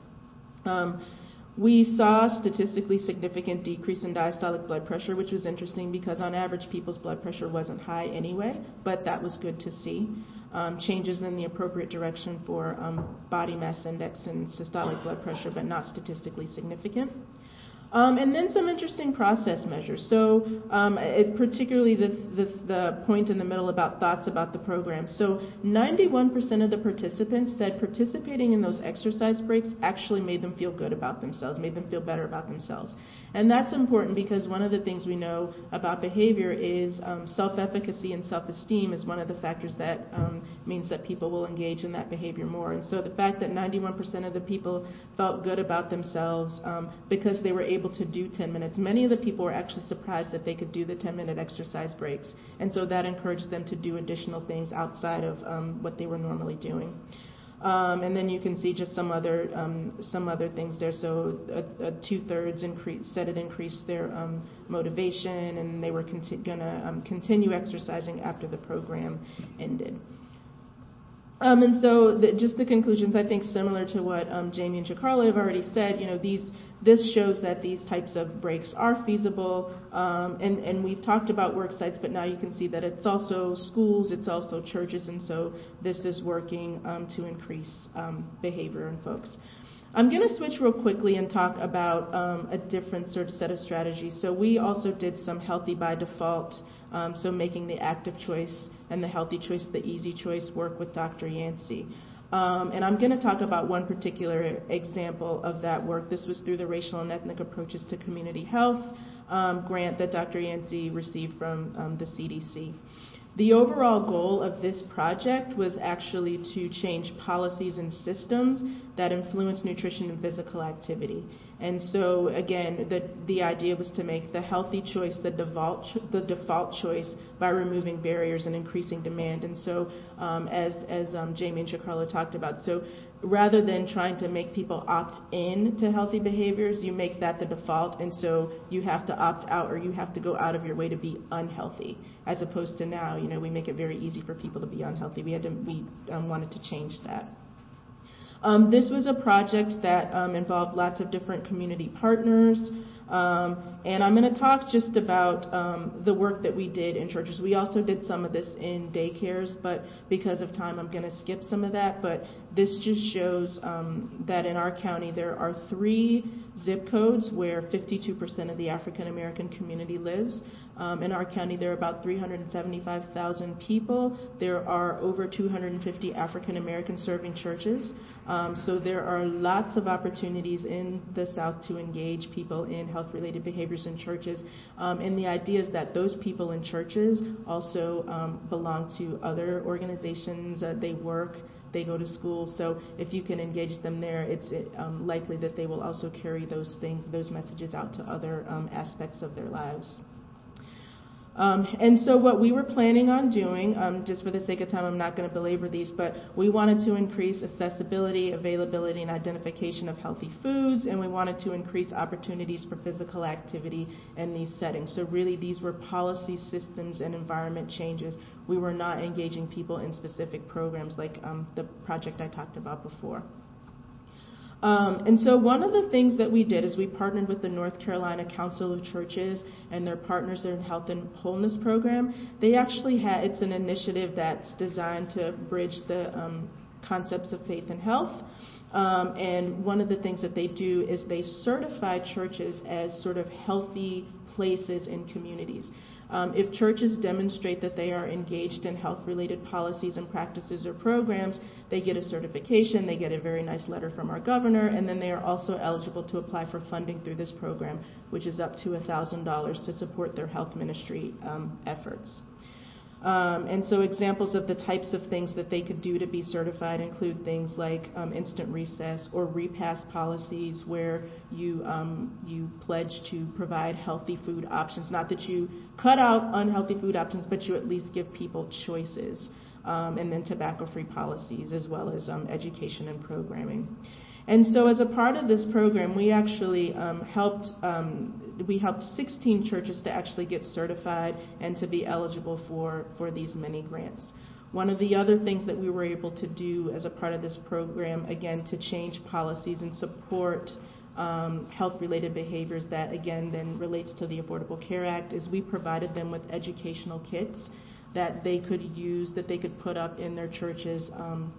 Um, We saw statistically significant decrease in diastolic blood pressure, which was interesting because on average people's blood pressure wasn't high anyway, but that was good to see. Um, changes in the appropriate direction for um, body mass index and systolic blood pressure, but not statistically significant. Um, and then some interesting process measures. So um, it, particularly the, the, the point in the middle about thoughts about the program. So ninety-one percent of the participants said participating in those exercise breaks actually made them feel good about themselves, made them feel better about themselves. And that's important because one of the things we know about behavior is um, self-efficacy and self-esteem is one of the factors that um, means that people will engage in that behavior more. And so the fact that ninety-one percent of the people felt good about themselves um, because they were able to do ten minutes. Many of the people were actually surprised that they could do the ten-minute exercise breaks, and so that encouraged them to do additional things outside of um, what they were normally doing. Um, and then you can see just some other um, some other things there. So a, a two-thirds increase, said it increased their um, motivation, and they were conti- going to um, continue exercising after the program ended. Um, and so the, just the conclusions, I think, similar to what um, Jamie and Giancarlo have already said. You know, these this shows that these types of breaks are feasible, um, and, and we've talked about work sites, but now you can see that it's also schools, it's also churches, and so this is working um, to increase um, behavior in folks. I'm going to switch real quickly and talk about um, a different sort of set of strategies. So we also did some healthy by default, um, so making the active choice and the healthy choice, the easy choice, work with Doctor Yancey. Um, and I'm going to talk about one particular example of that work. This was through the Racial and Ethnic Approaches to Community Health um, grant that Doctor Yancey received from um, the C D C. The overall goal of this project was actually to change policies and systems that influence nutrition and physical activity. And so, again, the, the idea was to make the healthy choice the default, the default choice by removing barriers and increasing demand. And so, um, as, as um, Jamie and Giancarlo talked about, so rather than trying to make people opt in to healthy behaviors, you make that the default, and so you have to opt out or you have to go out of your way to be unhealthy, as opposed to now, you know, we make it very easy for people to be unhealthy. We had to, we um, wanted to change that. Um, this was a project that um, involved lots of different community partners, um, and I'm going to talk just about um, the work that we did in churches. We also did some of this in daycares, but because of time, I'm going to skip some of that. But this just shows um, that in our county there are three zip codes where fifty-two percent of the African American community lives. Um, in our county, there are about three hundred seventy-five thousand people. There are over two hundred fifty African American serving churches. Um, so there are lots of opportunities in the South to engage people in health-related behaviors in churches. Um, and the idea is that those people in churches also um, belong to other organizations. Uh, they work, they go to school. So if you can engage them there, it's um, likely that they will also carry those things, those messages out to other um, aspects of their lives. Um, and so what we were planning on doing, um, just for the sake of time, I'm not going to belabor these, but we wanted to increase accessibility, availability, and identification of healthy foods, and we wanted to increase opportunities for physical activity in these settings. So really these were policy systems and environment changes. We were not engaging people in specific programs like um, the project I talked about before. Um, and so one of the things that we did is we partnered with the North Carolina Council of Churches and their Partners in Health and Wholeness program. They actually had, it's an initiative that's designed to bridge the um, concepts of faith and health. Um, and one of the things that they do is they certify churches as sort of healthy places in communities. Um, if churches demonstrate that they are engaged in health-related policies and practices or programs, they get a certification, they get a very nice letter from our governor, and then they are also eligible to apply for funding through this program, which is up to one thousand dollars to support their health ministry um, efforts. Um, and so examples of the types of things that they could do to be certified include things like um, instant recess or repass policies where you um, you pledge to provide healthy food options. Not that you cut out unhealthy food options, but you at least give people choices. Um, and then tobacco-free policies as well as um, education and programming. And so as a part of this program, we actually um, helped um, we helped sixteen churches to actually get certified and to be eligible for, for these mini grants. One of the other things that we were able to do as a part of this program, again, to change policies and support um, health-related behaviors that, again, then relates to the Affordable Care Act, is we provided them with educational kits that they could use, that they could put up in their churches um,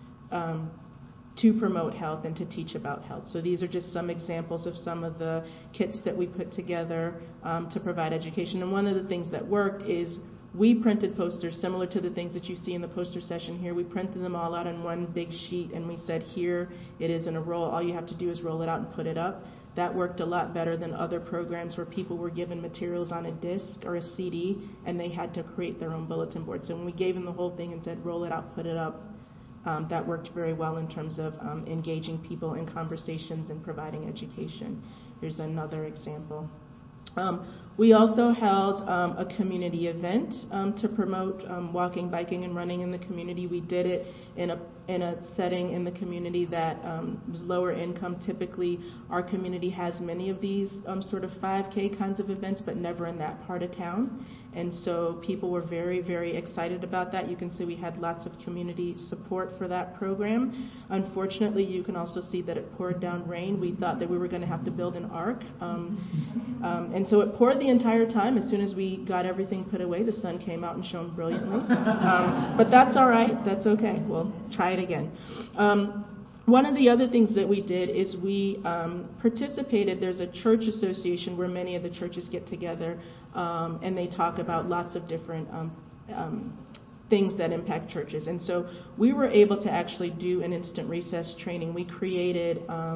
um, to promote health and to teach about health. So these are just some examples of some of the kits that we put together um, to provide education. And one of the things that worked is we printed posters similar to the things that you see in the poster session here. We printed them all out on one big sheet and we said, here it is in a roll. All you have to do is roll it out and put it up. That worked a lot better than other programs where people were given materials on a disc or a C D and they had to create their own bulletin board. So when we gave them the whole thing and said, roll it out, put it up, Um, that worked very well in terms of um, engaging people in conversations and providing education. Here's another example. Um, we also held um, a community event um, to promote um, walking, biking, and running in the community. We did it in a in a setting in the community that um, was lower income. Typically, our community has many of these um, sort of five K kinds of events, but never in that part of town. And so people were very, very excited about that. You can see we had lots of community support for that program. Unfortunately, you can also see that it poured down rain. We thought that we were going to have to build an ark. Um, um, and so it poured the entire time. As soon as we got everything put away, the sun came out and shone brilliantly. Um, but that's all right. That's okay. We'll try it again. Um, One of the other things that we did is we um, participated. There's a church association where many of the churches get together um, and they talk about lots of different um, um, things that impact churches. And so we were able to actually do an instant recess training. We created um,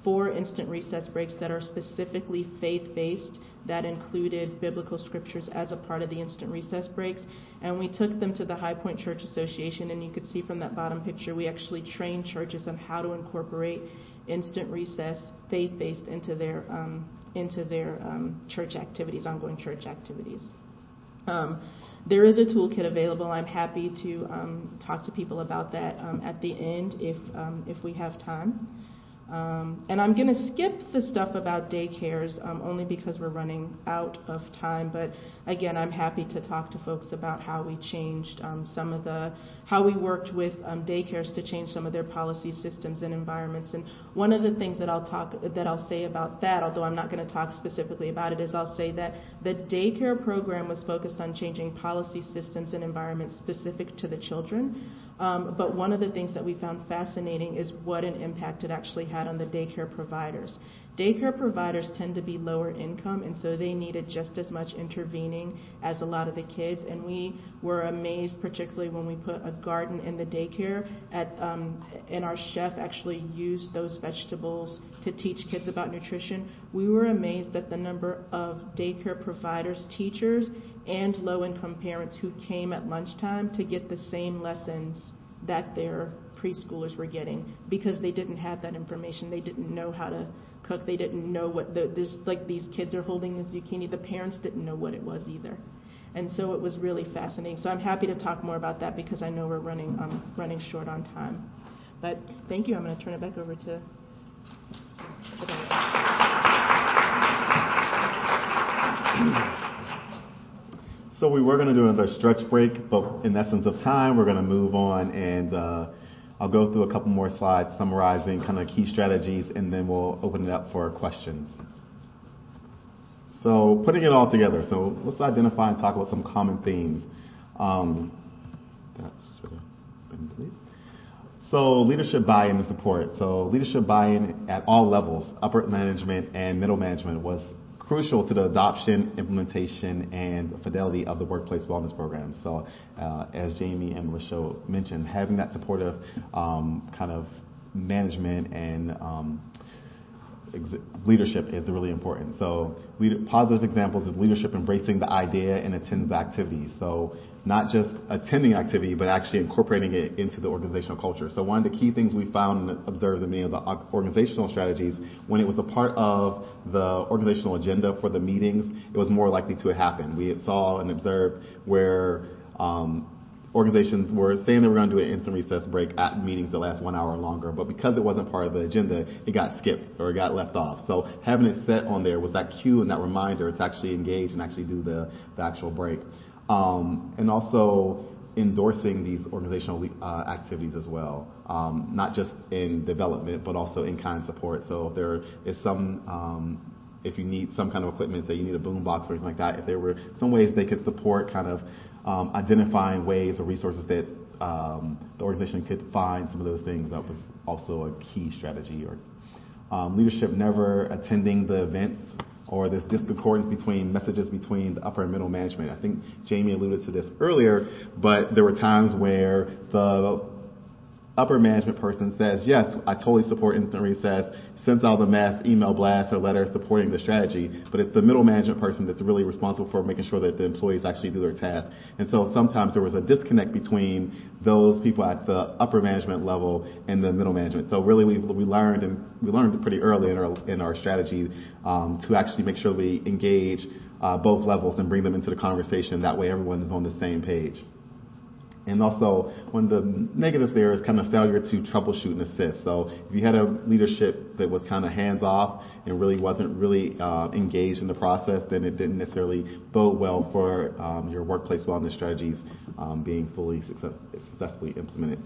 four instant recess breaks that are specifically faith-based, that included biblical scriptures as a part of the instant recess breaks. And we took them to the High Point Church Association, and you could see from that bottom picture, we actually trained churches on how to incorporate instant recess, faith-based, into their um, into their um, church activities, ongoing church activities. Um, there is a toolkit available. I'm happy to um, talk to people about that um, at the end if um, if we have time. Um, and I'm going to skip the stuff about daycares um, only because we're running out of time. But again, I'm happy to talk to folks about how we changed um, some of the, how we worked with um, daycares to change some of their policy systems and environments. And one of the things that I'll talk, that I'll say about that, although I'm not going to talk specifically about it, is I'll say that the daycare program was focused on changing policy systems and environments specific to the children. Um, but one of the things that we found fascinating is what an impact it actually had on the daycare providers. Daycare providers tend to be lower income, and so they needed just as much intervening as a lot of the kids. And we were amazed, particularly when we put a garden in the daycare, at, um, and our chef actually used those vegetables to teach kids about nutrition. We were amazed at the number of daycare providers, teachers, and low-income parents who came at lunchtime to get the same lessons that their preschoolers were getting, because they didn't have that information. They didn't know how to cook. They didn't know what the, this, like these kids are holding the zucchini. The parents didn't know what it was either. And so it was really fascinating. So I'm happy to talk more about that because I know we're running um, running short on time. But thank you. I'm going to turn it back over to. So we were going to do another stretch break, but in essence of time, we're going to move on, and uh, I'll go through a couple more slides summarizing kind of key strategies, and then we'll open it up for questions. So putting it all together, so let's identify and talk about some common themes. Um, that should have been deleted. So leadership buy-in and support. So leadership buy-in at all levels, upper management and middle management, was crucial to the adoption, implementation, and fidelity of the workplace wellness program. So uh, as Jamie and Melissa mentioned, having that supportive um, kind of management and um, ex- leadership is really important. So leader- positive examples is leadership embracing the idea and attends the activities. So not just attending activity, but actually incorporating it into the organizational culture. So one of the key things we found and observed in many of the organizational strategies, when it was a part of the organizational agenda for the meetings, it was more likely to happen. We saw and observed where um, organizations were saying they were going to do an instant recess break at meetings that last one hour or longer, but because it wasn't part of the agenda, it got skipped or it got left off. So having it set on there was that cue and that reminder to actually engage and actually do the, the actual break. Um, and also endorsing these organizational uh, activities as well, um, not just in development, but also in kind support. So if there is some, um, if you need some kind of equipment, say you need a boom box or anything like that, if there were some ways they could support kind of um, identifying ways or resources that um, the organization could find some of those things, that was also a key strategy. Or um, leadership never attending the events, or this discordance between messages between the upper and middle management. I think Jamie alluded to this earlier, but there were times where the upper management person says, yes, I totally support instant recess, sends out the mass email blast or letter supporting the strategy, but it's the middle management person that's really responsible for making sure that the employees actually do their task. And so sometimes there was a disconnect between those people at the upper management level and the middle management. So really we we learned, and we learned pretty early in our in our strategy um, to actually make sure we engage uh, both levels and bring them into the conversation. That way everyone is on the same page. And also, one of the negatives there is kind of failure to troubleshoot and assist. So if you had a leadership that was kind of hands-off and really wasn't really uh, engaged in the process, then it didn't necessarily bode well for um, your workplace wellness strategies um, being fully success- successfully implemented.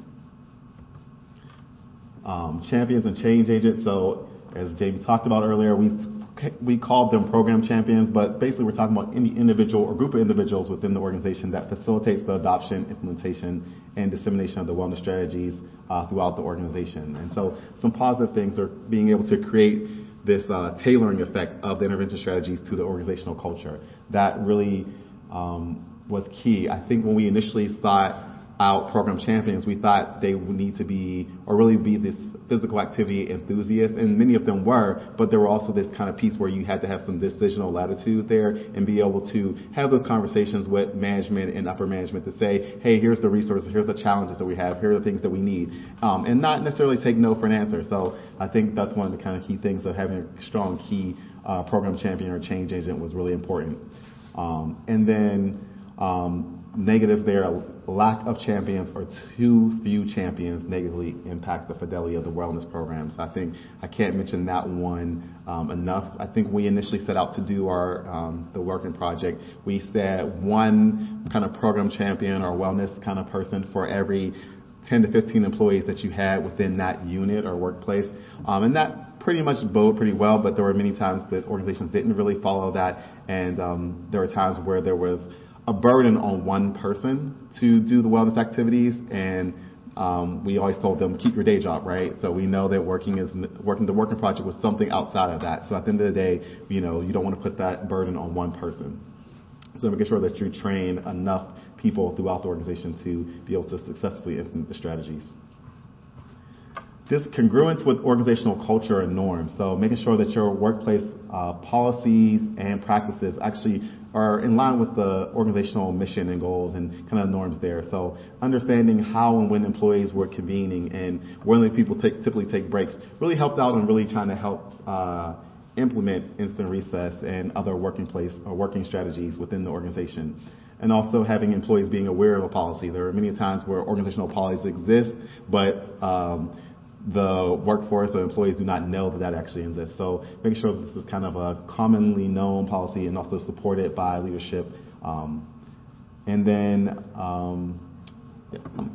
Um, champions and change agents. So as Jamie talked about earlier, we we called them program champions, but basically we're talking about any individual or group of individuals within the organization that facilitates the adoption, implementation, and dissemination of the wellness strategies uh, throughout the organization. And so some positive things are being able to create this uh, tailoring effect of the intervention strategies to the organizational culture. That really um, was key. I think when we initially thought out program champions, we thought they would need to be, or really be this physical activity enthusiast, and many of them were, but there were also this kind of piece where you had to have some decisional latitude there and be able to have those conversations with management and upper management to say, hey, here's the resources, here's the challenges that we have, here are the things that we need, um, and not necessarily take no for an answer. So I think that's one of the kind of key things of having a strong key uh, program champion or change agent was really important. Um, and then um, negative there, lack of champions or too few champions negatively impact the fidelity of the wellness programs. I think I can't mention that one um, enough. I think we initially set out to do our um, the working project. We said one kind of program champion or wellness kind of person for every ten to fifteen employees that you had within that unit or workplace, um, and that pretty much bode pretty well. But there were many times that organizations didn't really follow that, and um, there were times where there was a burden on one person to do the wellness activities, and um, we always told them, keep your day job, right? So we know that working is working the working project was something outside of that. So at the end of the day, you know, you don't want to put that burden on one person. So making sure that you train enough people throughout the organization to be able to successfully implement the strategies. This congruence with organizational culture and norms. So making sure that your workplace uh, policies and practices actually are in line with the organizational mission and goals and kind of norms there. So understanding how and when employees were convening and when people take, typically take breaks really helped out in really trying to help uh, implement instant recess and other working place or working strategies within the organization. And also having employees being aware of a policy. There are many times where organizational policies exist, but um, the workforce or employees do not know that that actually exists. So making sure that this is kind of a commonly known policy and also supported by leadership. Um, and then um, yeah,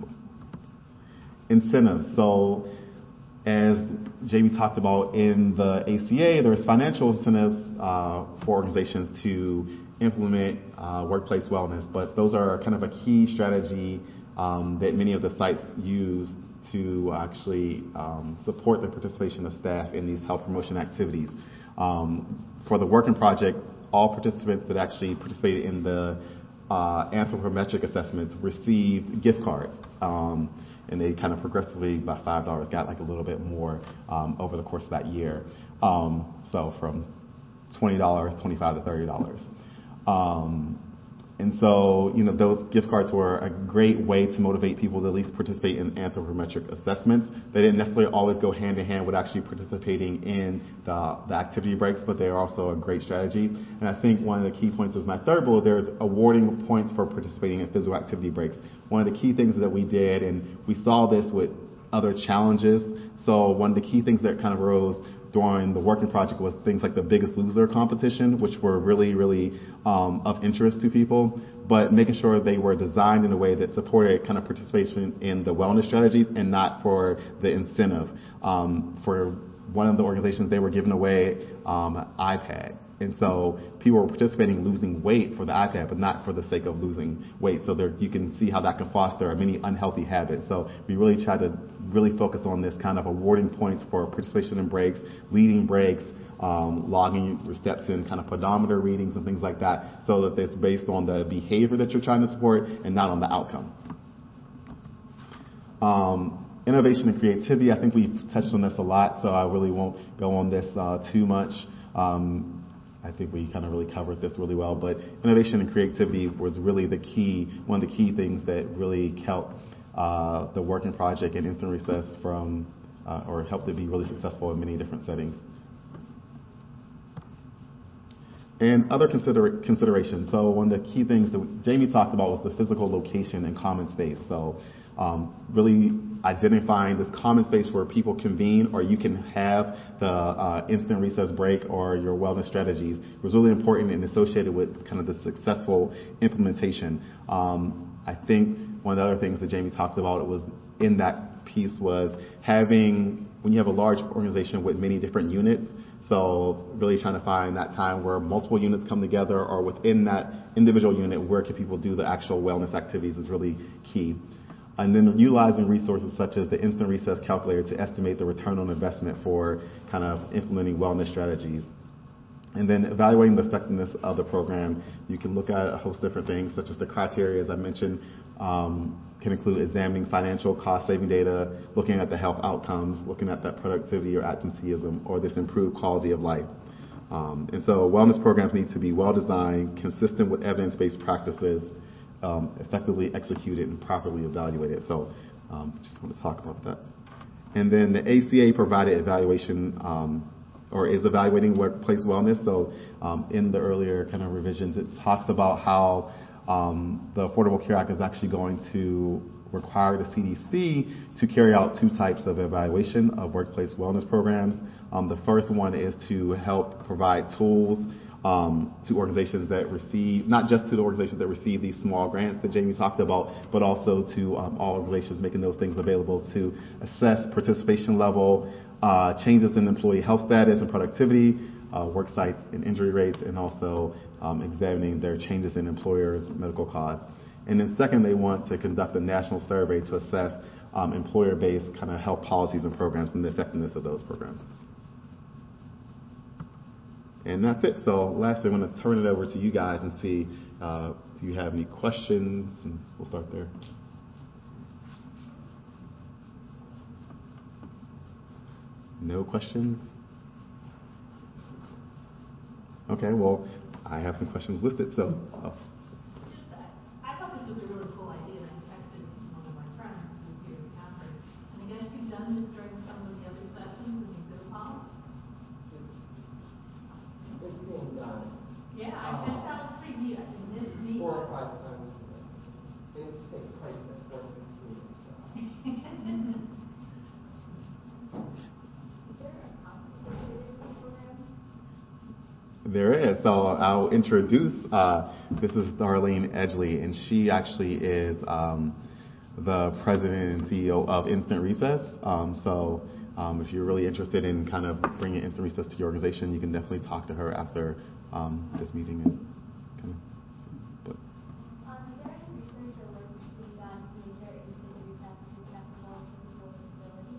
incentives. So as Jamie talked about in the A C A, there's financial incentives uh, for organizations to implement uh, workplace wellness, but those are kind of a key strategy um, that many of the sites use to actually um, support the participation of staff in these health promotion activities. Um, for the working project, all participants that actually participated in the uh, anthropometric assessments received gift cards, um, and they kind of progressively by five dollars got like a little bit more um, over the course of that year. Um, so from twenty dollars, twenty-five dollars to thirty dollars. Um, And so, you know, those gift cards were a great way to motivate people to at least participate in anthropometric assessments. They didn't necessarily always go hand in hand with actually participating in the, the activity breaks, but they are also a great strategy. And I think one of the key points is my third bullet there is awarding points for participating in physical activity breaks. One of the key things that we did, and we saw this with other challenges, so one of the key things that kind of rose during the working project was things like the Biggest Loser competition, which were really, really um, of interest to people, but making sure they were designed in a way that supported kind of participation in the wellness strategies and not for the incentive. Um, for one of the organizations, they were giving away um, an iPad. And so people were participating losing weight for the iPad, but not for the sake of losing weight. So there, you can see how that can foster many unhealthy habits. So we really try to really focus on this kind of awarding points for participation in breaks, leading breaks, um, logging your steps in kind of pedometer readings and things like that, so that it's based on the behavior that you're trying to support and not on the outcome. Um, innovation and creativity, I think we've touched on this a lot, so I really won't go on this uh, too much. Um, I think we kind of really covered this really well, but innovation and creativity was really the key, one of the key things that really helped uh, the working project and instant recess from, uh, or helped it be really successful in many different settings. And other consider- considerations. So one of the key things that Jamie talked about was the physical location and common space. So um, really identifying this common space where people convene, or you can have the uh, instant recess break or your wellness strategies was really important and associated with kind of the successful implementation. Um, I think one of the other things that Jamie talked about was in that piece was having, when you have a large organization with many different units, so really trying to find that time where multiple units come together, or within that individual unit, where can people do the actual wellness activities is really key. And then utilizing resources such as the instant recess calculator to estimate the return on investment for kind of implementing wellness strategies. And then evaluating the effectiveness of the program. You can look at a host of different things, such as the criteria, as I mentioned, um, can include examining financial cost-saving data, looking at the health outcomes, looking at that productivity or absenteeism, or this improved quality of life. Um, and so wellness programs need to be well-designed, consistent with evidence-based practices, um, effectively executed, and properly evaluated. So um, just want to talk about that. And then the A C A provided evaluation um, or is evaluating workplace wellness. So um, in the earlier kind of revisions, it talks about how um, the Affordable Care Act is actually going to require the C D C to carry out two types of evaluation of workplace wellness programs. Um, the first one is to help provide tools um, to organizations that receive, not just to the organizations that receive these small grants that Jamie talked about, but also to um, all organizations, making those things available to assess participation level, uh, changes in employee health status and productivity, uh, work site and injury rates, and also um, examining their changes in employers' medical costs. And then second, they want to conduct a national survey to assess um, employer-based kind of health policies and programs and the effectiveness of those programs. And that's it. So lastly, I'm going to turn it over to you guys and see uh, if you have any questions, and we'll start there. No questions? Okay, well, I have some questions listed, so. Oh. I thought this was a really cool idea, and I texted one of my friends who's here at Catherine. And I guess you've done this during some of the other sessions in the Exhibit Hall? It's being done. Yeah, I um, that sounds pretty neat. I can miss me. Four or five times a day. It takes place at four sixteen. So. There is. So I'll introduce, uh, this is Darlene Edgley, and she actually is um, the president and C E O of Instant Recess. Um, so um, if you're really interested in kind of bringing Instant Recess to your organization, you can definitely talk to her after um, this meeting. And kind of, but. Um, is there any research or work being done to make sure Instant Recess is accessible to people with disabilities?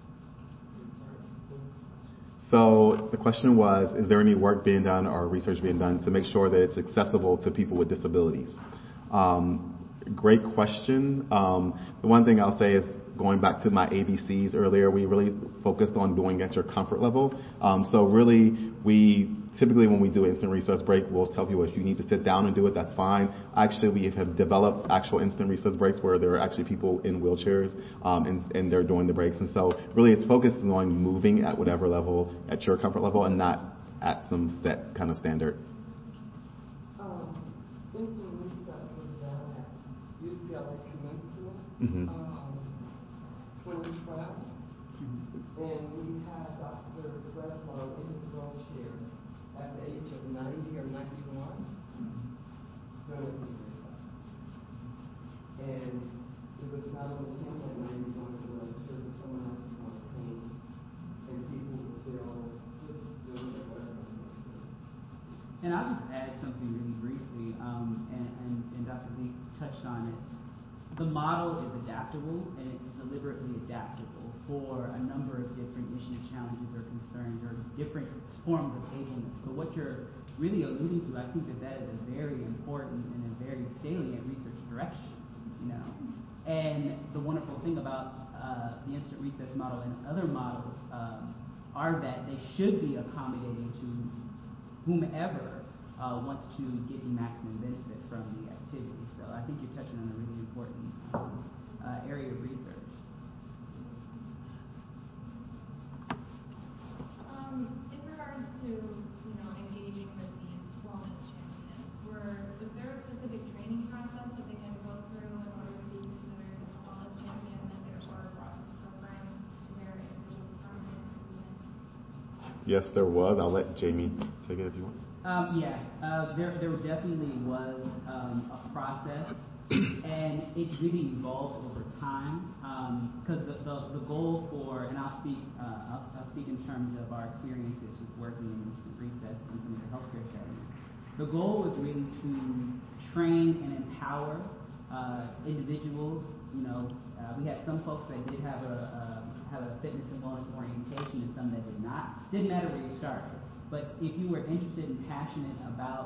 So the question was, is there any work being done or research being done to make sure that it's accessible to people with disabilities? Um, great question. Um, the one thing I'll say is, going back to my A B Cs earlier, we really focused on doing at your comfort level. Um, so really, we typically when we do instant recess break, we'll tell people if you need to sit down and do it, that's fine. Actually, we have developed actual instant recess breaks where there are actually people in wheelchairs um, and, and they're doing the breaks. And so really it's focused on moving at whatever level, at your comfort level, and not at some set kind of standard. Um, instant recess was done at U C L A Commencement, Mm-hmm. um, twenty twelve, and we had Doctor Breslow in his wheelchair at the age of ninety or ninety-one during the recess. And it was not only him at ninety-one, it was sure that someone else was on the team, and people would still just doing their work. And I'll just add something really briefly, um, and, and, and Doctor Lee touched on it. The model is adaptable, and it's deliberately adaptable for a number of different issues, challenges, or concerns, or different forms of ableness. But what you're really alluding to, I think that that is a very important and a very salient research direction, you know. And the wonderful thing about uh, the instant recess model and other models um, are that they should be accommodating to whomever uh, wants to get the maximum benefit from the activity. So I think you're touching on a really important um, uh, area of research. Um, in regards to, you know, engaging with these wellness champions, were, was there a specific training process that they had to go through in order to be considered a wellness champion, and therefore brought this program to their individual department? Yes, there was. I'll let Jamie take it if you want. Um, yeah, uh, there there definitely was um, a process, and it really evolved over time. Because um, the, the the goal for, and I'll speak uh, I'll, I'll speak in terms of our experiences with working in instant recess and some of the healthcare settings. The goal was really to train and empower uh, individuals. You know, uh, we had some folks that did have a, a have a fitness and wellness orientation, and some that did not. Didn't matter where you started. But if you were interested and passionate about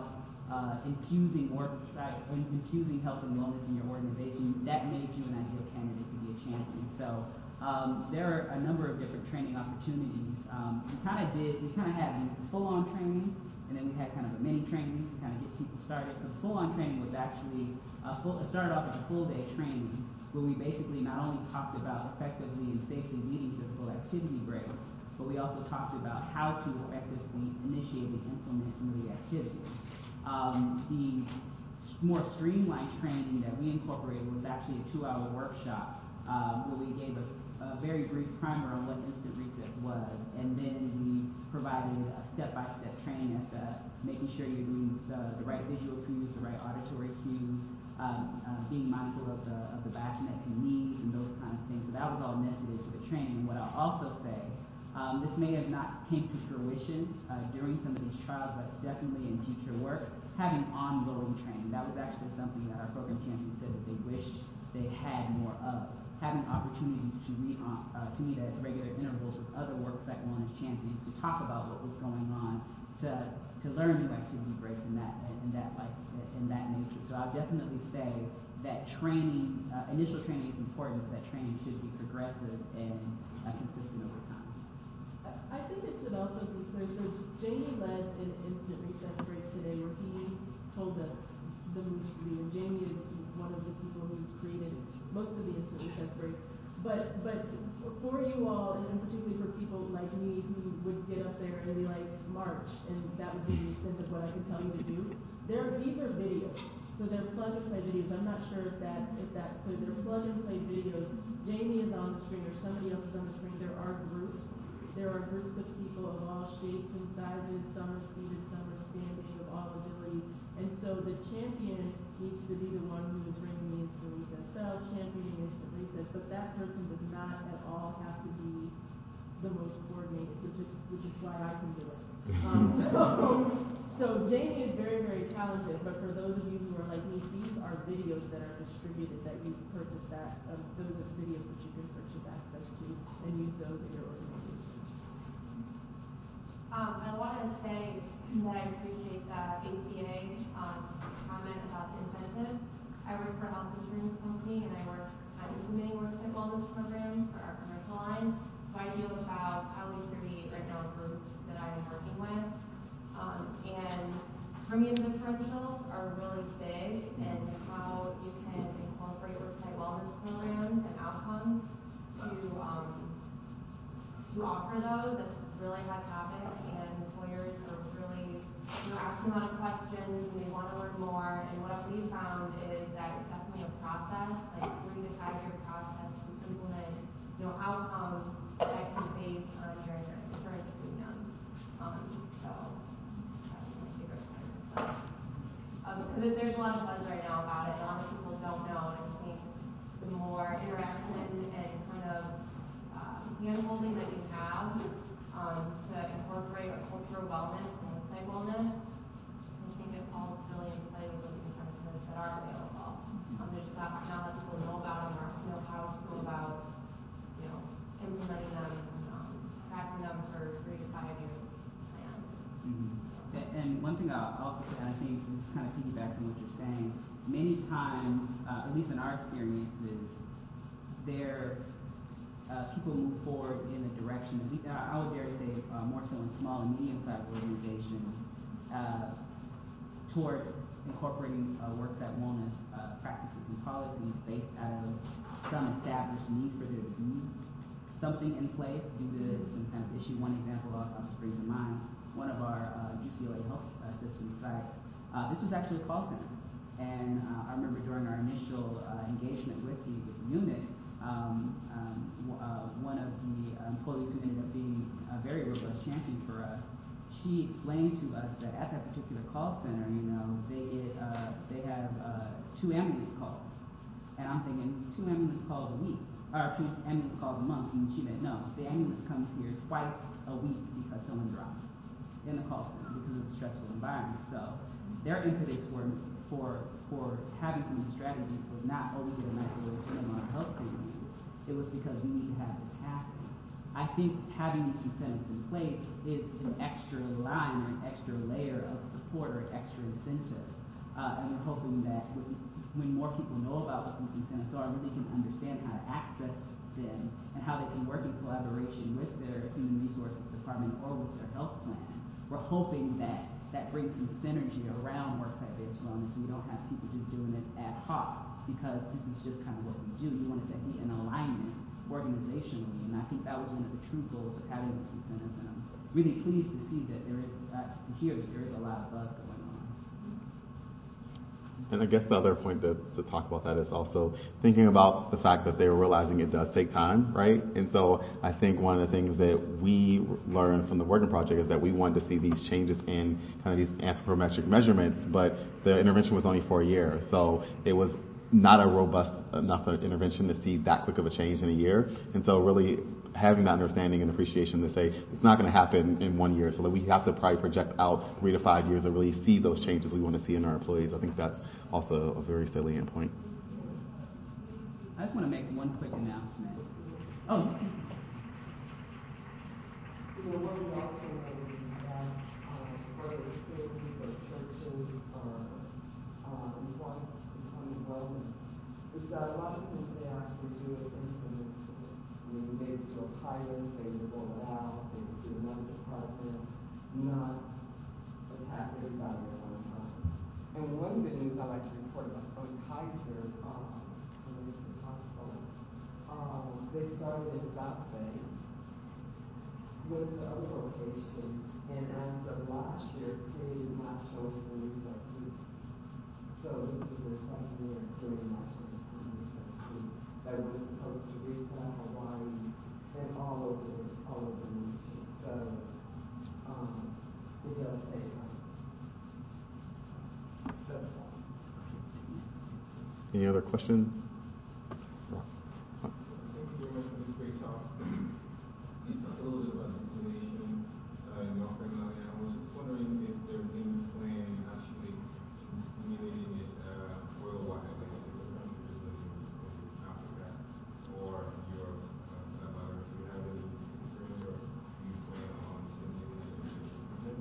uh, infusing work, infusing health and wellness in your organization, that made you an ideal candidate to be a champion. So um, there are a number of different training opportunities. Um, we kind of did, we kind of had full-on training, and then we had kind of a mini training to kind of get people started. So the full-on training was actually, uh, full, it started off as a full-day training, where we basically not only talked about effectively and safely leading physical activity breaks, but we also talked about how to effectively initiate and implement some of the activities. Um, the more streamlined training that we incorporated was actually a two-hour workshop um, where we gave a, a very brief primer on what instant recess was, and then we provided a step-by-step training as to making sure you're doing the, the right visual cues, the right auditory cues, um, uh, being mindful of the of the back, neck, and knees, and those kind of things. So that was all nested into the training. And what I'll also say, um, this may have not came to fruition uh, during some of these trials, but definitely in future work, having ongoing training. That was actually something that our program champions said that they wish they had more of. Having opportunities to meet on, uh, to meet at regular intervals with other worksite wellness champions to talk about what was going on, to to learn new activity breaks in that in that like in that nature. So I'll definitely say that training, uh, initial training is important, but that training should be progressive and uh, consistent over time. I think it should also be clear. So Jamie led an instant recess break today where he told us the moves to do, and Jamie is one of the people who created most of the instant recess breaks. But but for you all, and particularly for people like me who would get up there and be like, march, and that would be the extent of what I can tell you to do, there these are videos. So they're plug and play videos. I'm not sure if that if that's clear. They're plug and play videos. Jamie is on the screen or somebody else is on the screen. There are groups. There are groups of people of all shapes and sizes. Some are seated, some are standing, of all ability. And so the champion needs to be the one who is bringing the instant recess bell, championing instant recess, but that person does not at all have to be the most coordinated, which is which is why I can do it. Um, so, so Jamie is very, very talented, but for those of you who are like me, these are videos that are distributed that you purchase that, um, those are videos that you can purchase access to and use those in your organization. Um, I want to say that I appreciate the A C A um, comment about the incentives. I work for a health insurance company, and I work on implementing worksite wellness programs for our commercial line. So I deal with about probably thirty-eight right now groups that I am working with. Um, and premium differentials are really big in how you can incorporate worksite wellness programs and outcomes to um, to offer those. That's a really hot topic, and employers are really you know, asking a lot of questions, and they want to learn more. And what we found is that it's definitely a process, like three to five year process to implement, you know, outcomes that can base on your insurance premium. Um, so that's my favorite part. Um, because there's a lot of buzz right now about it. A lot of people don't know, and I think the more interaction and kind of um, hand-holding that you have um, to incorporate a culture of wellness and worksite wellness, I think it falls really in play with the incentives that are available. Um, there's not now that people know about them or know how to go about, you know, implementing them, um, tracking them for three to five year plans. Mm-hmm. And one thing I'll also say, and I think this kind of piggybacks on what you're saying, many times, uh, at least in our experiences, there uh, people move forward in a direction that we, I would dare say, uh, more so in small and medium-sized organizations, uh, towards incorporating uh, worksite wellness uh, practices and policies based out of some established need for there to be something in place due to some kind of issue. One example I'll, I'll just bring to mind, one of our uh, U C L A health uh, system sites, uh, this was actually a call center. And uh, I remember during our initial uh, engagement with the, with the unit, um, um, uh, one of the employees who ended up being a very robust champion for us, she explained to us that at that particular call center, you know, they get, uh, they have uh, two ambulance calls. And I'm thinking, two ambulance calls a week, or two ambulance calls a month. And she said, no, the ambulance comes here twice a week because someone drops in the call center because of the stressful environment. So their impetus for for for having some of these strategies was not, oh, we get a nice little minimum health premium. It was because we need to have this happen. I think having these incentives in place is an extra line or an extra layer of support or extra incentive. Uh, and we're hoping that with, when more people know about what these incentives are, really can understand how to access them and how they can work in collaboration with their human resources department or with their health plan. We're hoping that that brings some synergy around worksite-based wellness, so we don't have people just doing it ad hoc, because this is just kind of what we do. You want it to be in alignment organizationally, and I think that was one of the true goals of having this incentives, and I'm really pleased to see that there is, uh, to hear that there is a lot of buzz going on. And I guess the other point to, to talk about that is also thinking about the fact that they were realizing it does take time, right? And so I think one of the things that we learned from the Working Project is that we wanted to see these changes in kind of these anthropometric measurements, but the intervention was only for a year. So it was not a robust enough intervention to see that quick of a change in a year. And so really having that understanding and appreciation to say it's not going to happen in one year, so that we have to probably project out three to five years to really see those changes we want to see in our employees. I think that's also a very salient point. I just want to make one quick announcement. Oh. You know, what we also know is that um, whether it's schools or churches or um, employment, employment wellness, is that a lot of things they actually do is implement. I mean, maybe do a pilot, maybe roll it out, maybe do another department, not attack everybody at one time. And one good news I like to report about from Kaiser, um, hospital, um, they started in South Bay, went to other locations, and as of last year, created national research group. So this is their second year doing national research group that went to Costa Rica, Hawaii, and all over all over the nation. So um, it does take time. That's all. Any other questions? Thank you very much for this great talk. You talked a little bit about inflammation uh, in North Carolina. I was just wondering if there's any plan actually in stimulating it uh, worldwide, like in different countries, like in Africa or Europe. Uh, about if you have any experience or you plan on stimulating it.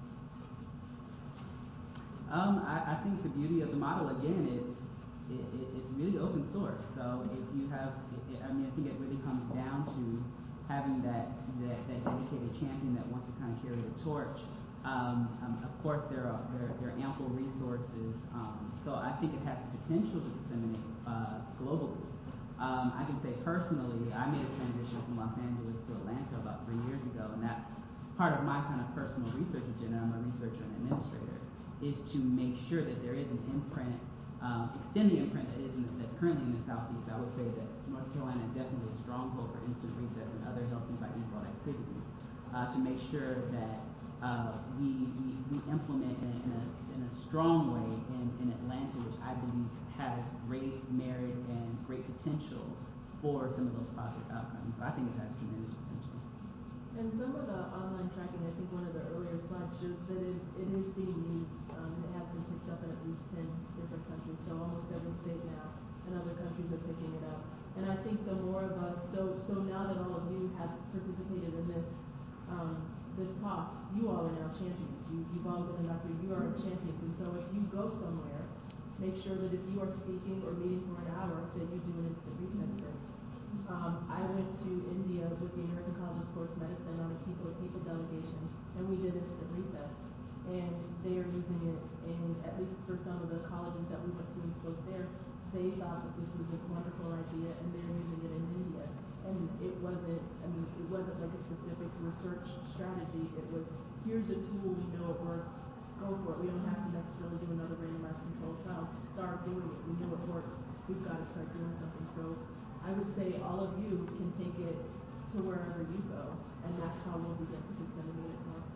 Um, I, I think the beauty of the model, again, is it, it, it's really open source. So if you have, it, I mean, I think it really comes down to having that, that, that dedicated champion that wants to kind of carry the torch. Um, um, of course, there are, there, there are ample resources. Um, so I think it has the potential to disseminate uh, globally. Um, I can say personally, I made a transition from Los Angeles to Atlanta about three years ago, and that's part of my kind of personal research agenda. I'm a researcher and administrator, is to make sure that there is an imprint, um, extend the imprint that is in the, that's currently in the Southeast. I would say that North Carolina is definitely a stronghold for instant reset and other health and by default activities, uh, to make sure that uh, we, we, we implement in, in, a, in a strong way in, in Atlanta, which I believe has great merit and great potential for some of those positive outcomes. So I think it has tremendous potential. And some of the online tracking, I think one of the earlier slides shows that it, it is being used, um, and it has been picked up in at least ten different countries. So almost every state now, and other countries are picking it up. And I think the more of us, so so now that all of you have participated in this um, this talk, you all are now champions. You, you've all been enough, you are champions. And so if you go somewhere, make sure that if you are speaking or meeting for an hour, that you do an instant reset search. Um, I went to India with the American College of Sports Medicine on a people people delegation, and we did instant resets. And they are using it, and at least for some of the colleges that we went to and spoke there, they thought that this was a wonderful idea, and they're using it in India. And it wasn't, I mean, it wasn't like a specific research strategy. It was, here's a tool, we know it works, go for it. We don't have to necessarily do another randomized controlled trial. Start doing it. We know it works. We've got to start doing something. So I would say all of you can take it to wherever you go, and that's how we'll begin to disseminate it more.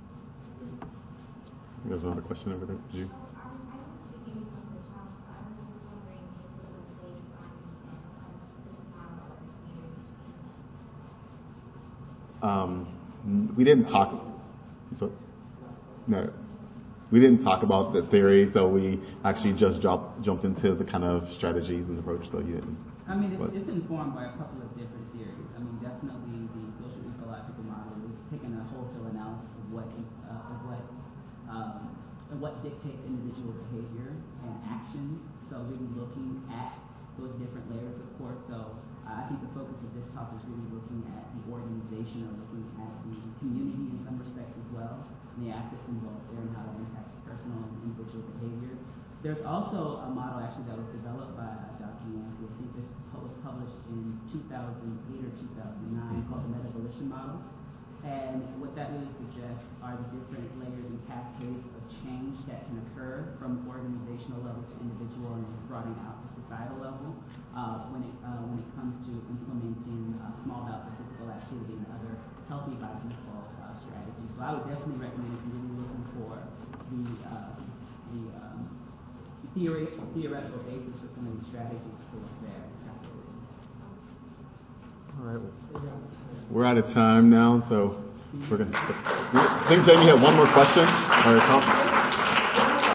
There's another question over there. Did you? Um, we didn't talk. So, no, we didn't talk about the theory. So we actually just jumped jumped into the kind of strategies and approach. So you didn't. I mean, it's, it's informed by a couple of different theories. I mean, definitely the taking a wholesale analysis of what uh, of what um, of what dictates individual behavior and actions. So really looking at those different layers, of course. So uh, I think the focus of this talk is really looking at the organization, or looking at the community in some respects as well, and the assets involved there and how that impacts personal and individual behavior. There's also a model actually that was developed by Doctor Yancey. I think this was published in two thousand eight or two thousand nine, called the Meta-Volition Model. And what that really suggests are the different layers and cascades of change that can occur from organizational level to individual and broadening out to societal level uh, when it uh, when it comes to implementing uh, small bouts of physical activity and other healthy by default uh, strategies. So I would definitely recommend, if you're really looking for the uh, the um, theory theoretical basis for some of these strategies, to look there. Absolutely. All right. We're out of time now, so we're gonna. I think Jamie had one more question or a comment.